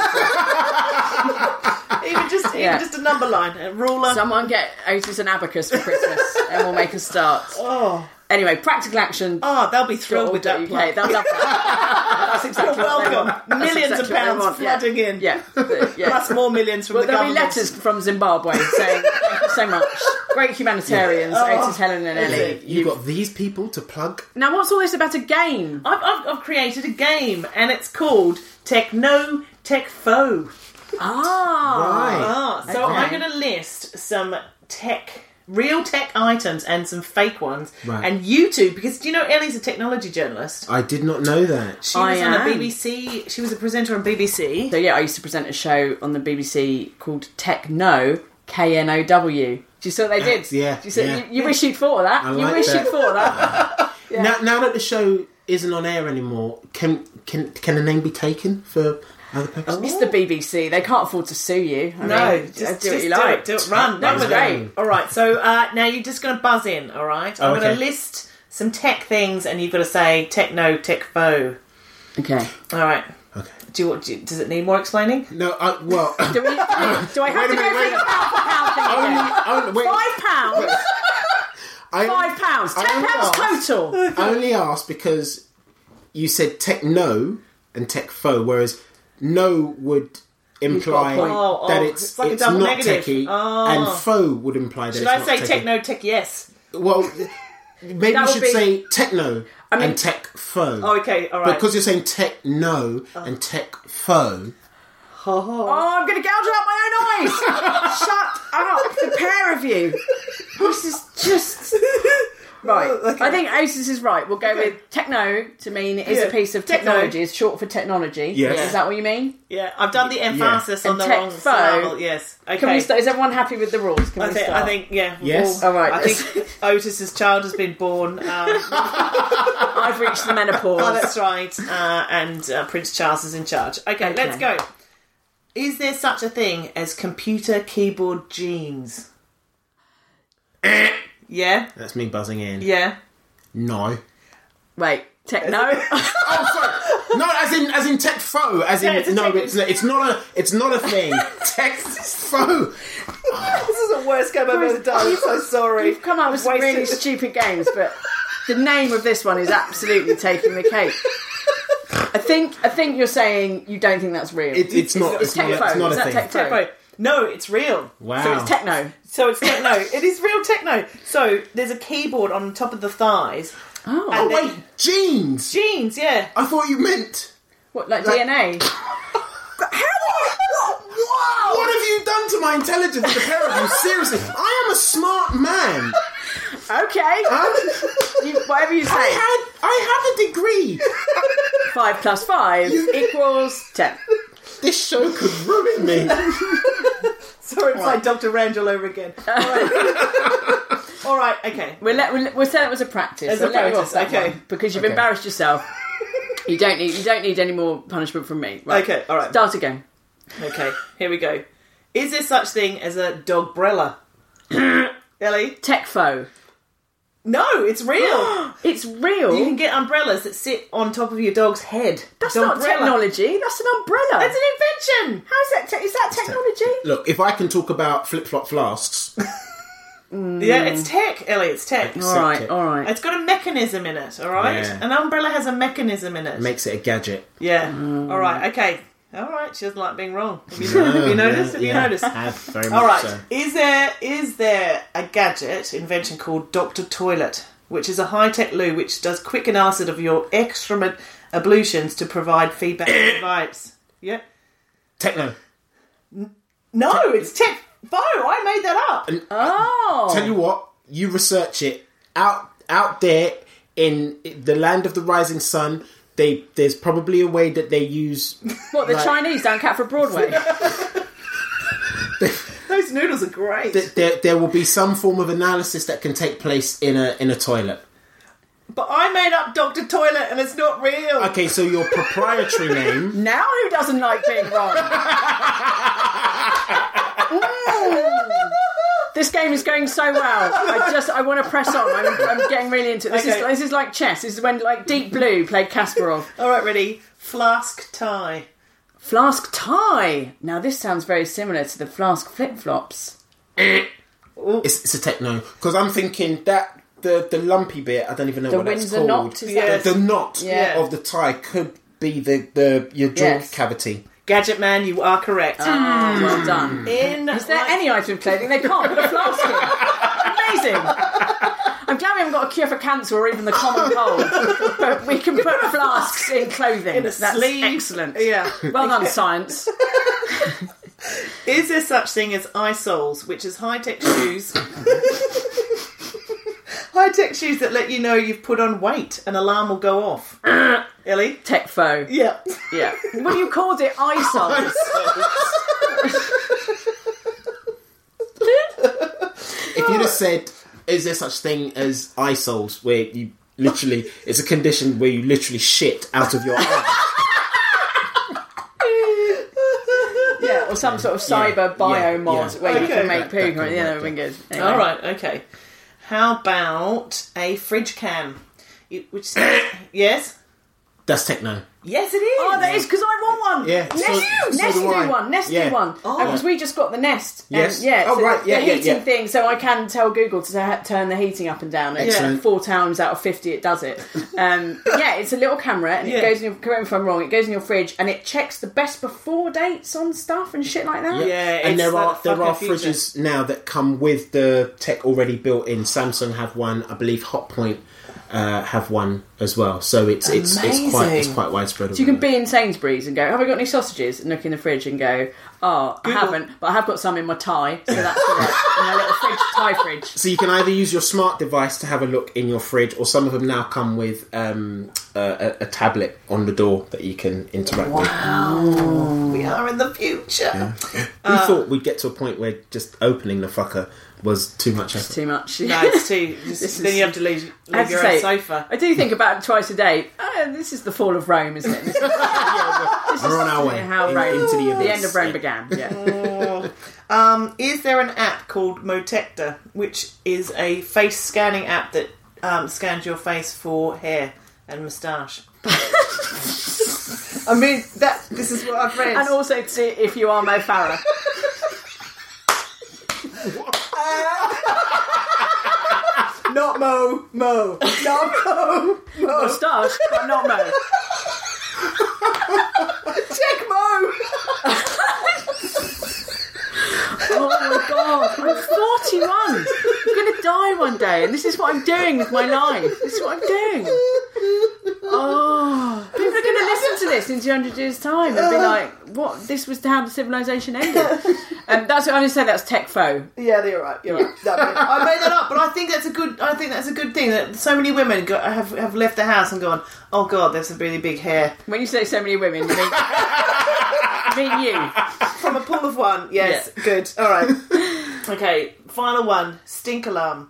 Speaker 4: Even just a number line, a ruler.
Speaker 3: Someone get Otis an abacus for Christmas, and we'll make a start. Anyway, Practical Action.
Speaker 4: They'll be thrilled with that.
Speaker 3: Okay, they'll love that. That's exactly
Speaker 4: You're welcome.
Speaker 3: what they want.
Speaker 4: Millions of pounds flooding in.
Speaker 3: Yeah.
Speaker 4: Plus more millions from the government.
Speaker 3: There'll be letters from Zimbabwe saying, thank you so much. Great humanitarians, Otis, Helen and Ellie.
Speaker 5: You've got these people to plug.
Speaker 3: Now, what's all this about a game?
Speaker 4: I've created a game, and it's called Techno Tech Foe.
Speaker 3: So
Speaker 4: I'm going to list some real tech items and some fake ones.
Speaker 5: Right.
Speaker 4: And you two, because do you know Ellie's a technology journalist?
Speaker 5: I did not know that.
Speaker 4: She was on the BBC. She was a presenter on BBC.
Speaker 3: So I used to present a show on the BBC called Techno, KNOW. Do you see what they did? You wish you'd thought of that. You'd thought of that.
Speaker 5: Now that the show isn't on air anymore, can a name be taken for other purposes?
Speaker 3: It's the BBC. They can't afford to sue you.
Speaker 4: Just
Speaker 3: do what you like.
Speaker 4: Do it. Run.
Speaker 3: That was great.
Speaker 4: All right. So now you're just going to buzz in. All right. I'm going to list some tech things, and you've got to say techno, tech foe.
Speaker 3: Okay.
Speaker 4: All right.
Speaker 5: Okay.
Speaker 4: Does it need more explaining?
Speaker 5: No.
Speaker 3: Do I have to go through the pound for pound thing again? £5. £10 total.
Speaker 5: I only asked because you said techno and tech foe, whereas no would imply that it's
Speaker 4: like
Speaker 5: it's
Speaker 4: a double
Speaker 5: not
Speaker 4: negative.
Speaker 5: techie, and foe would imply that
Speaker 4: Should
Speaker 5: it's
Speaker 4: I
Speaker 5: not
Speaker 4: say
Speaker 5: techie.
Speaker 4: techno, tech yes?
Speaker 5: Well, maybe you should say techno and tech foe.
Speaker 4: Oh, okay, all right.
Speaker 5: Because you're saying techno and tech foe.
Speaker 3: Oh, I'm going to gouge out my own eyes. Shut up, the pair of you. This is just... Right,
Speaker 4: Okay.
Speaker 3: I think Otis is right. We'll go with techno to mean it is a piece of technology. It's short for technology.
Speaker 5: Yes.
Speaker 3: Is that what you mean?
Speaker 4: Yeah, I've done the emphasis on
Speaker 3: And
Speaker 4: the
Speaker 3: tech
Speaker 4: wrong
Speaker 3: foe.
Speaker 4: syllable. Yes. Okay.
Speaker 3: Can we start? Is everyone happy with the rules? Can we start?
Speaker 4: I think, yeah.
Speaker 5: Yes.
Speaker 3: All right.
Speaker 4: I think Otis's child has been born.
Speaker 3: I've reached the menopause.
Speaker 4: Oh, that's right. And Prince Charles is in charge. Okay, let's go. Is there such a thing as computer keyboard genes? Yeah?
Speaker 5: That's me buzzing in.
Speaker 4: Yeah.
Speaker 5: No.
Speaker 3: Wait, techno?
Speaker 5: No, as in tech foe. As in
Speaker 4: it's a
Speaker 5: no,
Speaker 4: tech-
Speaker 5: it's not a thing. Tech foe.
Speaker 4: This is the worst game I've ever done. I'm so sorry.
Speaker 3: You've come up with some really stupid games, but the name of this one is absolutely taking the cake. I think you're saying you don't think that's real.
Speaker 5: It's not. It's not a
Speaker 3: Is that
Speaker 5: thing.
Speaker 3: tech foe?
Speaker 4: Techno. No, it's real.
Speaker 5: Wow.
Speaker 3: So it's techno.
Speaker 4: So it's techno. It is real techno. So there's a keyboard on top of the thighs,
Speaker 3: Oh,
Speaker 4: And then-
Speaker 5: wait, genes.
Speaker 4: Genes, yeah.
Speaker 5: I thought you meant.
Speaker 3: what, like DNA?
Speaker 5: What have you done to my intelligence, the pair of you? Seriously, I am a smart man.
Speaker 3: Okay. Whatever you say.
Speaker 5: I have a degree.
Speaker 3: 5 plus 5 equals 10.
Speaker 5: This show could ruin me.
Speaker 4: Sorry, it's like Dr. Range all over again. All right, okay.
Speaker 3: We'll say it was a practice.
Speaker 4: As
Speaker 3: So
Speaker 4: a
Speaker 3: let you
Speaker 4: practice,
Speaker 3: off that
Speaker 4: okay.
Speaker 3: one, because you've
Speaker 5: Okay.
Speaker 3: embarrassed yourself. You don't need any more punishment from me. Right.
Speaker 4: Okay, all right.
Speaker 3: Start again.
Speaker 4: Okay, here we go. Is there such thing as a dogbrella? Ellie?
Speaker 3: Tech foe.
Speaker 4: No, it's real.
Speaker 3: It's real.
Speaker 4: You can get umbrellas that sit on top of your dog's head.
Speaker 3: That's not
Speaker 4: Dogbrella.
Speaker 3: technology. That's an umbrella.
Speaker 4: It's an invention.
Speaker 3: How is that? Is that technology?
Speaker 5: Look, if I can talk about flip-flop flasks,
Speaker 4: Yeah, it's tech, Ellie. It's tech.
Speaker 3: All right.
Speaker 4: It's got a mechanism in it, all right?
Speaker 5: Yeah.
Speaker 4: An umbrella has a mechanism in it.
Speaker 5: makes it a gadget.
Speaker 4: Yeah. All right, okay. All right, she doesn't like being wrong. Have you noticed? Have you noticed?
Speaker 5: Have very much
Speaker 4: All right.
Speaker 5: so.
Speaker 4: Is there a gadget invention called Dr. Toilet, which is a high-tech loo which does quick analysis of your excrement ablutions to provide feedback and advice? Yeah.
Speaker 5: Techno.
Speaker 4: No, it's tech. I made that up.
Speaker 3: Oh.
Speaker 5: Tell you what, you research it out there in the land of the rising sun. There's probably a way that they use.
Speaker 3: What, the Chinese don't cat for Broadway?
Speaker 4: Those noodles are great.
Speaker 5: There will be some form of analysis that can take place in a toilet.
Speaker 4: But I made up Dr. Toilet and it's not real.
Speaker 5: Okay, so your proprietary name.
Speaker 3: Now who doesn't like being wrong? This game is going so well. I want to press on. I'm getting really into it. This is like chess. This is when like Deep Blue played Kasparov.
Speaker 4: All right, ready? Flask tie.
Speaker 3: Flask tie. Now this sounds very similar to the flask flip flops.
Speaker 5: It's a techno because I'm thinking that the lumpy bit. I don't even know
Speaker 3: The
Speaker 5: what that's
Speaker 3: Windsor
Speaker 5: called.
Speaker 3: knot, is that
Speaker 5: The knot
Speaker 3: Yeah.
Speaker 5: of the tie could be your jaw
Speaker 3: Yes.
Speaker 5: cavity.
Speaker 4: Gadget Man, you are correct.
Speaker 3: Well done. Is there any item of clothing they can't put a flask in? Amazing. I'm glad we haven't got a cure for cancer or even the common cold, but we can put flasks in clothing.
Speaker 4: In a
Speaker 3: That's
Speaker 4: sleeve.
Speaker 3: excellent.
Speaker 4: Yeah.
Speaker 3: Well done, science.
Speaker 4: Is there such thing as eye soles, which is high-tech shoes? High-tech shoes that let you know you've put on weight. An alarm will go off. Ellie?
Speaker 3: Tech foe.
Speaker 4: Yeah.
Speaker 3: Yeah. What you called it? Eye soles.
Speaker 5: If you'd have said, "Is there such thing as eye soles?" where you literally, it's a condition where you literally shit out of your eye.
Speaker 3: Yeah, or some sort of cyber biomod where you
Speaker 4: Okay.
Speaker 3: can make poo.
Speaker 5: That could
Speaker 3: Yeah, that
Speaker 5: work,
Speaker 3: would be good. Anyway.
Speaker 4: All right, okay. How about a fridge cam? Yes?
Speaker 5: That's techno.
Speaker 4: Yes, it is.
Speaker 3: Oh, that is because I want one.
Speaker 5: Yeah,
Speaker 3: Nest,
Speaker 5: so
Speaker 3: Nest
Speaker 5: do
Speaker 3: do
Speaker 5: I.
Speaker 3: one. Nest
Speaker 5: Yeah.
Speaker 3: do one.
Speaker 4: Oh.
Speaker 3: Because we just got the Nest.
Speaker 5: Yes.
Speaker 3: Yeah.
Speaker 5: Oh,
Speaker 3: so
Speaker 5: right. Yeah,
Speaker 3: the
Speaker 5: yeah,
Speaker 3: heating
Speaker 5: yeah.
Speaker 3: thing, so I can tell Google to turn the heating up and down. And
Speaker 5: Excellent.
Speaker 3: 4 times out of 50 it does it. Yeah, it's a little camera and it goes in your, correct me if I'm wrong, it goes in your fridge and it checks the best before dates on stuff and shit like that.
Speaker 4: Yeah,
Speaker 5: And
Speaker 4: it's
Speaker 5: there
Speaker 4: like the
Speaker 5: are
Speaker 4: fucking future.
Speaker 5: fridges now that come with the tech already built in. Samsung have one, I believe Hotpoint have one as well. So it's quite widespread.
Speaker 3: So you can be in Sainsbury's and go, have I got any sausages? And look in the fridge and go, oh, I haven't, but I have got some in my tie, so that's all right. In my little tie fridge.
Speaker 5: So you can either use your smart device to have a look in your fridge, or some of them now come with a tablet on the door that you can interact with.
Speaker 4: We are in the future.
Speaker 5: Who thought we'd get to a point where just opening the fucker was too much effort?
Speaker 3: Too much.
Speaker 4: No, it's too... then you have to leave your own sofa.
Speaker 3: I do think about it twice a day. This is the fall of Rome, isn't it? This is,
Speaker 5: We're on our way
Speaker 3: how Rome,
Speaker 5: into the abyss.
Speaker 3: end of Rome began. Yeah.
Speaker 4: Is there an app called Motector, which is a face scanning app that scans your face for hair and moustache? I mean, this is what I've read.
Speaker 3: And also to see if you are Mo Farah.
Speaker 4: Not Mo. Not Mo.
Speaker 3: Moustache, but not Mo.
Speaker 4: Check Mo.
Speaker 3: Oh my god, I'm 41. I'm going to die one day. and this is what I'm doing with my life. This is what I'm doing. Oh, people are going to listen to this in 200 years' time and be like, "What? This was how the civilization ended." That's what I just said. That's tech foe.
Speaker 4: Yeah, you're right. You're right. I made that up, but I think that's a good thing that so many women have left the house and gone, "Oh God, there's a really big hair."
Speaker 3: When you say so many women, you mean you?
Speaker 4: From a pool of one. Yes, yeah. Good. All right. Okay, final one. Stink alarm.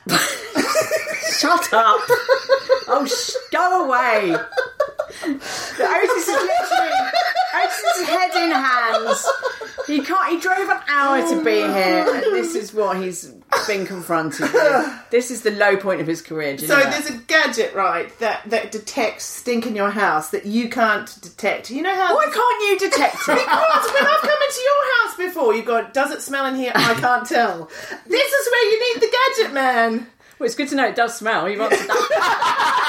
Speaker 3: Shut up! Oh, go away! Otis is head in hands. He drove an hour to be here, and this is what he's been confronted with. This is the low point of his career.
Speaker 4: So there's a gadget, right, that detects stink in your house that you can't detect. You know how?
Speaker 3: Why can't you detect it?
Speaker 4: Because when I've come into your house before, you've gone, does it smell in here? I can't tell. This is where you need the gadget, man.
Speaker 3: Well, it's good to know it does smell. You've answered that.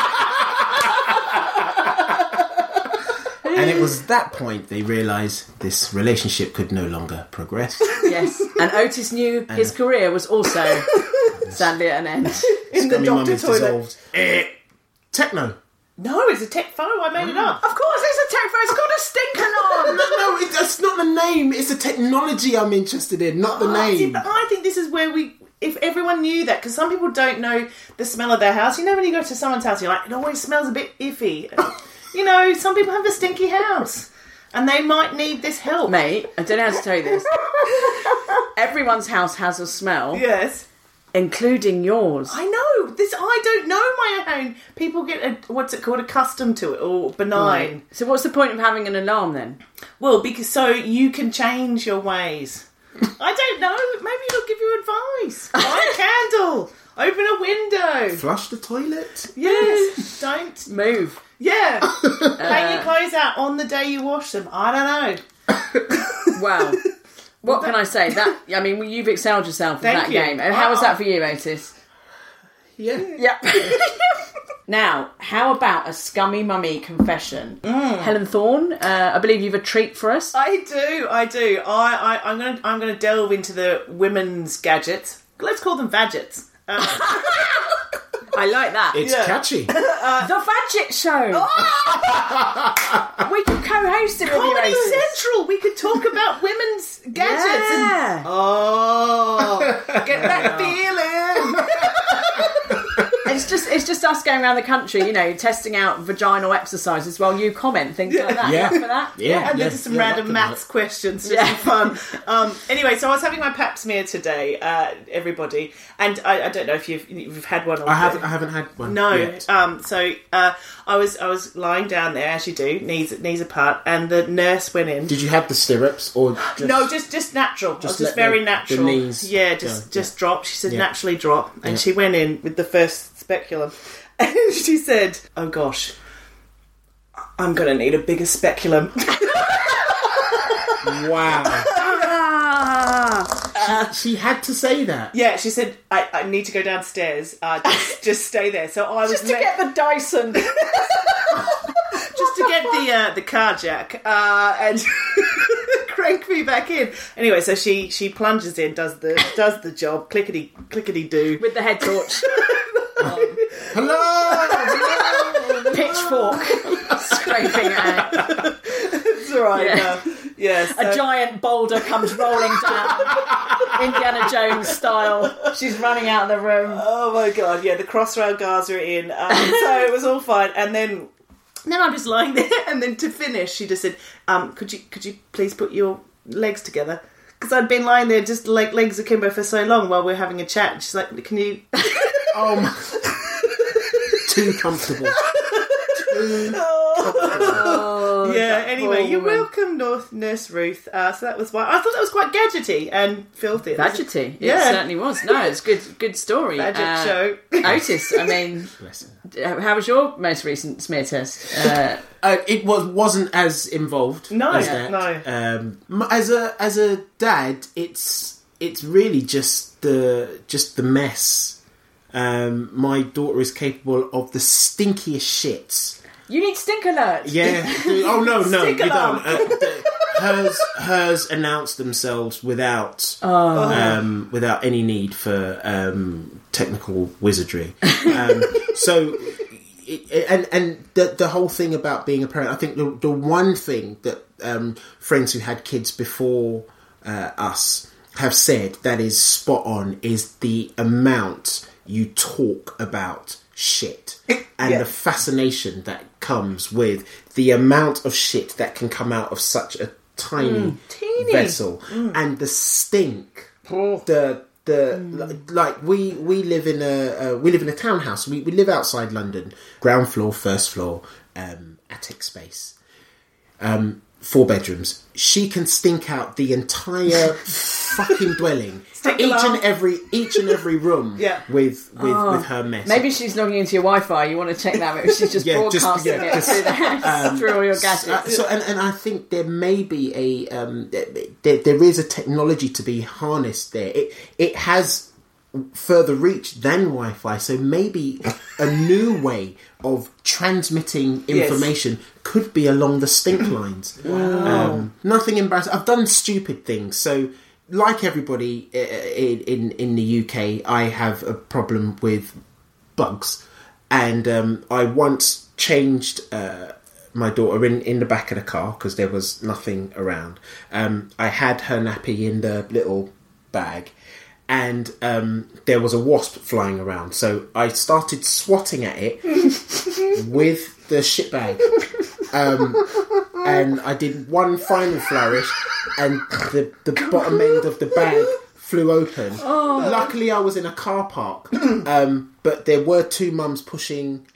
Speaker 5: And it was that point they realised this relationship could no longer progress.
Speaker 3: Yes, and Otis knew his career was also sadly at an end.
Speaker 4: In the doctor toilet.
Speaker 5: Techno.
Speaker 4: No, it's a tech foe. I made it up.
Speaker 3: Of course, it's a tech foe. It's got a stink alarm.
Speaker 5: No, that's not the name. It's the technology I'm interested in, not the name.
Speaker 4: See, but I think this is where if everyone knew that, because some people don't know the smell of their house. You know, when you go to someone's house, you're like, it always smells a bit iffy. You know, some people have a stinky house, and they might need this help.
Speaker 3: Mate, I don't know how to tell you this. Everyone's house has a smell.
Speaker 4: Yes.
Speaker 3: Including yours.
Speaker 4: I know. I don't know my own. People get, accustomed to it, or benign.
Speaker 3: Right. So what's the point of having an alarm then?
Speaker 4: Well, because so you can change your ways. I don't know. Maybe it'll give you advice. Light a candle. Open a window.
Speaker 5: Flush the toilet.
Speaker 4: Yes. Don't
Speaker 3: move.
Speaker 4: Yeah. Hang your clothes out on the day you wash them. I don't know.
Speaker 3: Wow. What can I say? You've excelled yourself in that game. And how was that for you, Otis?
Speaker 5: Yeah.
Speaker 3: Now, how about a scummy mummy confession? Helen Thorne, I believe you've a treat for us.
Speaker 4: I do. I'm gonna delve into the women's gadgets. Let's call them vadgets.
Speaker 3: I like that.
Speaker 5: It's catchy.
Speaker 3: The Fadget Show. We could co-host it with you,
Speaker 4: Comedy
Speaker 3: Otis.
Speaker 4: Central. We could talk about women's gadgets.
Speaker 3: Yeah.
Speaker 4: Get that feeling.
Speaker 3: It's just us going around the country, testing out vaginal exercises while you comment things like that.
Speaker 5: Yeah.
Speaker 3: For that?
Speaker 5: Yeah.
Speaker 4: And there's some random maths questions just for fun. Anyway, so I was having my pap smear today, everybody, and I don't know if you've had one.
Speaker 5: I haven't had one.
Speaker 4: No.
Speaker 5: Yet.
Speaker 4: So I was lying down there as you do, knees apart, and the nurse went in.
Speaker 5: Did you have the stirrups or just...
Speaker 4: No, just natural. Just very natural.
Speaker 5: The knees.
Speaker 4: Yeah, just drop. She said naturally drop, and she went in with the first speculum, and she said, "Oh gosh, I'm going to need a bigger speculum."
Speaker 5: Wow. She had to say that.
Speaker 4: Yeah, she said, I need to go downstairs. Just stay there. So I was
Speaker 3: just to get the Dyson.
Speaker 4: just to get the car jack and crank me back in. Anyway, so she plunges in, does the job, clickety do
Speaker 3: with the head torch.
Speaker 5: Hello!
Speaker 3: Pitchfork scraping at it.
Speaker 4: It's alright.
Speaker 3: Yeah.
Speaker 4: Yes.
Speaker 3: A giant boulder comes rolling down, Indiana Jones style. She's running out of the room.
Speaker 4: Oh my god! Yeah, the Crossrail guards are in, so it was all fine. And then I'm just lying there, and then to finish, she just said, "Could you please put your legs together?" Because I'd been lying there just like legs akimbo for so long while we're having a chat. And she's like, "Can you?"
Speaker 5: Oh my! Too comfortable.
Speaker 4: Yeah, anyway, you're welcome, Nurse Ruth. So that was why I thought that was quite gadgety and filthy.
Speaker 3: Gadgety, it certainly was. No, it's good story.
Speaker 4: Gadget show.
Speaker 3: Otis, I mean, how was your most recent smear test?
Speaker 5: It wasn't as involved. As that.
Speaker 4: No.
Speaker 5: As a dad, it's really just the mess. My daughter is capable of the stinkiest shits.
Speaker 3: You need stink alerts.
Speaker 5: Yeah. Oh no, you don't. hers announced themselves without any need for technical wizardry. So, the whole thing about being a parent, I think the one thing that friends who had kids before us have said that is spot on is the amount you talk about shit and the fascination that comes with the amount of shit that can come out of such a tiny vessel and the stink, like we live in a townhouse. We live outside London, ground floor, first floor, attic space, 4 bedrooms. She can stink out the entire fucking dwelling, each and every room, with her mess.
Speaker 3: Maybe she's logging into your Wi-Fi. You want to check that? Maybe she's just broadcasting it through the house, through all your gadgets.
Speaker 5: And I think there may be there is a technology to be harnessed there. It has further reach than Wi-Fi, so maybe a new way of transmitting information could be along the stink lines. Wow. Nothing embarrassing. I've done stupid things, so like everybody in the UK, I have a problem with bugs, and I once changed my daughter in the back of the car because there was nothing around. I had her nappy in the little bag, and there was a wasp flying around, so I started swatting at it with the shit bag, and I did one final flourish, and the bottom end of the bag flew open. Luckily I was in a car park, but there were 2 mums pushing.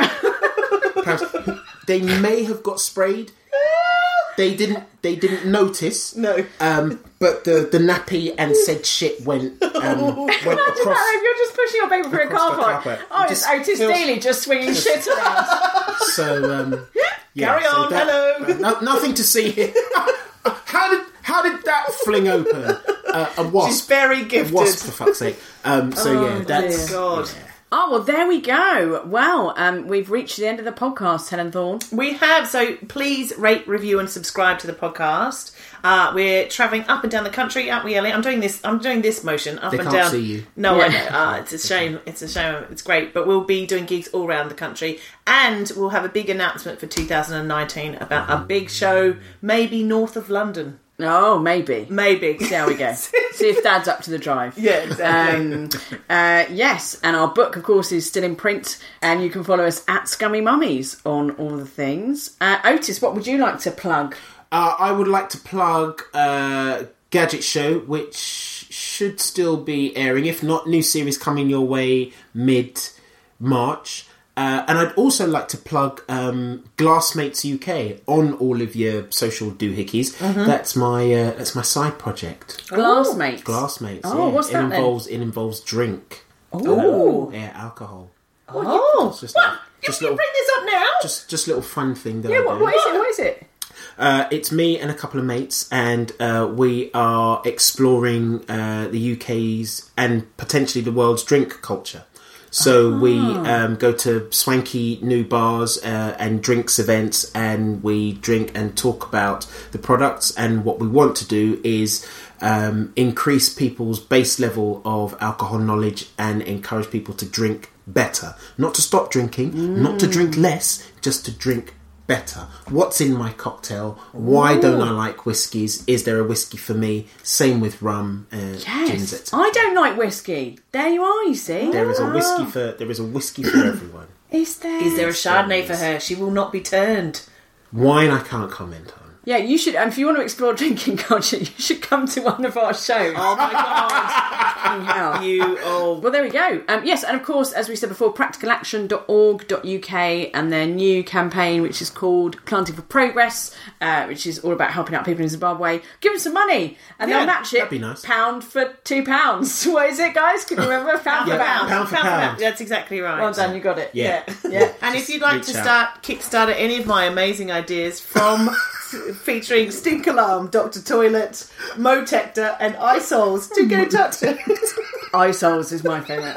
Speaker 5: They may have got sprayed. They didn't notice.
Speaker 4: No.
Speaker 5: But the nappy and said shit went across.
Speaker 3: Imagine that if you're just pushing your baby through a car park. Oh, it's Otis Daly just swinging shit around.
Speaker 5: So,
Speaker 4: carry on. Hello.
Speaker 5: Nothing to see here. How did that fling open? A wasp.
Speaker 4: She's very gifted.
Speaker 5: A wasp, for fuck's sake. That's...
Speaker 4: Dear God.
Speaker 5: Yeah.
Speaker 3: Oh, well, there we go. Well, we've reached the end of the podcast, Helen Thorne.
Speaker 4: We have, so please rate, review and subscribe to the podcast. We're travelling up and down the country, aren't we, Ellie? I'm doing this motion, up
Speaker 5: they
Speaker 4: and
Speaker 5: can't
Speaker 4: down.
Speaker 5: See you.
Speaker 4: No, I know. It's a shame. It's a shame. It's great. But we'll be doing gigs all around the country, and we'll have a big announcement for 2019 about a big show, maybe north of London.
Speaker 3: Oh, maybe.
Speaker 4: See
Speaker 3: how we go. See if Dad's up to the drive.
Speaker 4: Yeah, exactly.
Speaker 3: Yes, and our book, of course, is still in print, and you can follow us at Scummy Mummies on all the things. Otis, what would you like to plug?
Speaker 5: I would like to plug Gadget Show, which should still be airing. If not, new series coming your way mid-March. And I'd also like to plug Glassmates UK on all of your social doohickeys. Mm-hmm. That's my side project.
Speaker 3: Glassmates.
Speaker 5: Glassmates.
Speaker 3: Oh,
Speaker 5: yeah.
Speaker 3: What's that
Speaker 5: It involves drink.
Speaker 3: Oh,
Speaker 5: alcohol.
Speaker 4: Oh,
Speaker 5: Just
Speaker 4: what?
Speaker 5: Just
Speaker 4: you
Speaker 5: little,
Speaker 4: bring this up now?
Speaker 5: Just little fun thing that
Speaker 3: yeah.
Speaker 5: I do.
Speaker 3: What is it?
Speaker 5: It's me and a couple of mates, and we are exploring the UK's and potentially the world's drink culture. So we go to swanky new bars and drinks events, and we drink and talk about the products. And what we want to do is increase people's base level of alcohol knowledge and encourage people to drink better. Not to stop drinking, not to drink less, just to drink better. What's in my cocktail? Why don't I like whiskies? Is there a whiskey for me? Same with rum, gins, etc.
Speaker 3: I don't like whiskey. There you are, you see.
Speaker 5: There is a whiskey for everyone.
Speaker 3: Is there?
Speaker 4: Is there a Chardonnay for her? She will not be turned.
Speaker 5: Wine I can't comment on.
Speaker 3: Yeah, you should. If you want to explore drinking culture, you should come to one of our shows.
Speaker 4: Oh my God!
Speaker 3: Well, there we go. Yes, and of course, as we said before, practicalaction.org.uk and their new campaign, which is called Planting for Progress, which is all about helping out people in Zimbabwe. Give them some money, and they'll match it.
Speaker 5: That'd be nice.
Speaker 3: £1 for £2. What is it, guys? Can you remember? £1 for £1.
Speaker 5: Pound for pound.
Speaker 4: That's exactly right.
Speaker 3: Well done, you got it.
Speaker 5: Yeah.
Speaker 4: And if you'd like to kickstart any of my amazing ideas from featuring Stink Alarm, Dr. Toilet, Motector and Isols, do get in touch.
Speaker 3: Isols is my favourite.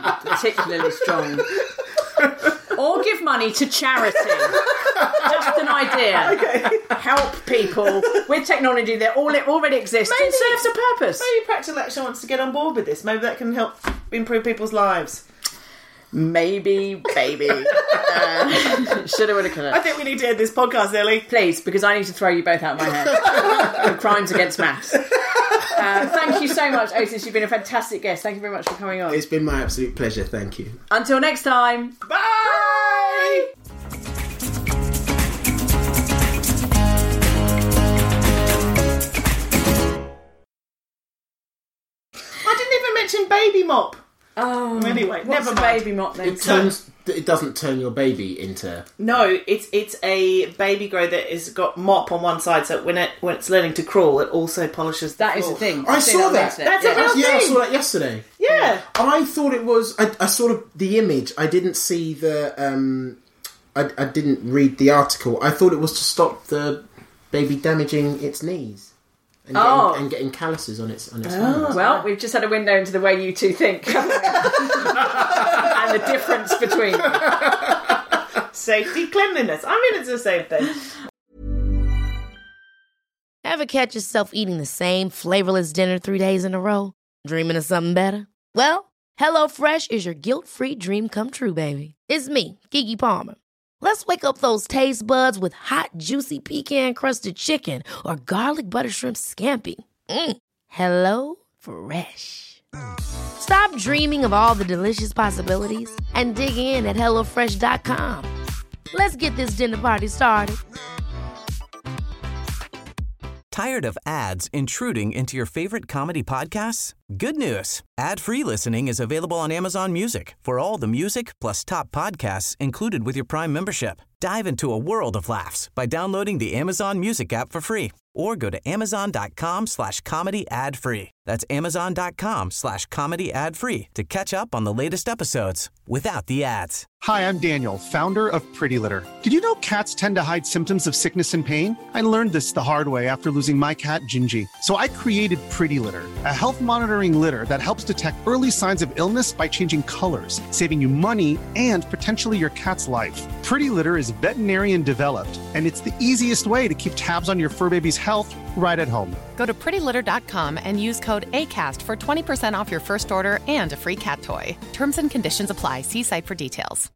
Speaker 3: Particularly strong. Or give money to charity. Just an idea. Help people with technology that already exists and serves a purpose.
Speaker 4: Maybe Practical Action wants to get on board with this. Maybe that can help improve people's lives.
Speaker 3: Maybe, baby. Shoulda, woulda, coulda.
Speaker 4: I think we need to end this podcast, Ellie.
Speaker 3: Please, because I need to throw you both out of my head. For crimes against maths. Thank you so much, Otis. You've been a fantastic guest. Thank you very much for coming on.
Speaker 5: It's been my absolute pleasure. Thank you.
Speaker 3: Until next time.
Speaker 4: Bye! I didn't even mention Baby Mop.
Speaker 3: Oh,
Speaker 4: anyway,
Speaker 3: what's
Speaker 4: never
Speaker 3: a
Speaker 4: mind.
Speaker 3: Baby Mop then?
Speaker 5: It doesn't turn your baby into...
Speaker 4: No, it's a baby grow that has got mop on one side, so when it's learning to crawl, it also polishes the
Speaker 3: That
Speaker 4: floor.
Speaker 3: is the thing.
Speaker 5: I saw that.
Speaker 4: That's a real
Speaker 5: Yeah, I
Speaker 4: thing.
Speaker 5: saw that yesterday.
Speaker 4: Yeah.
Speaker 5: I thought it was... I saw the image. I didn't see the... I didn't read the article. I thought it was to stop the baby damaging its knees. And getting calluses on its hands.
Speaker 3: Well, we've just had a window into the way you two think. And the difference between them.
Speaker 4: Safety, cleanliness. I mean, it's the same thing.
Speaker 1: Ever catch yourself eating the same flavorless dinner 3 days in a row? Dreaming of something better? Well, HelloFresh is your guilt-free dream come true, baby. It's me, Keke Palmer. Let's wake up those taste buds with hot, juicy pecan-crusted chicken or garlic butter shrimp scampi. Hello Fresh. Stop dreaming of all the delicious possibilities and dig in at HelloFresh.com. Let's get this dinner party started.
Speaker 2: Tired of ads intruding into your favorite comedy podcasts? Good news. Ad-free listening is available on Amazon Music for all the music plus top podcasts included with your Prime membership. Dive into a world of laughs by downloading the Amazon Music app for free or go to amazon.com/comedy ad-free. That's amazon.com/comedy ad-free to catch up on the latest episodes without the ads.
Speaker 8: Hi, I'm Daniel, founder of Pretty Litter. Did you know cats tend to hide symptoms of sickness and pain? I learned this the hard way after losing my cat, Gingy. So I created Pretty Litter, a health monitoring litter that helps detect early signs of illness by changing colors, saving you money and potentially your cat's life. Pretty Litter is veterinarian developed, and it's the easiest way to keep tabs on your fur baby's health right at home.
Speaker 9: Go to prettylitter.com and use code ACAST for 20% off your first order and a free cat toy. Terms and conditions apply. See site for details.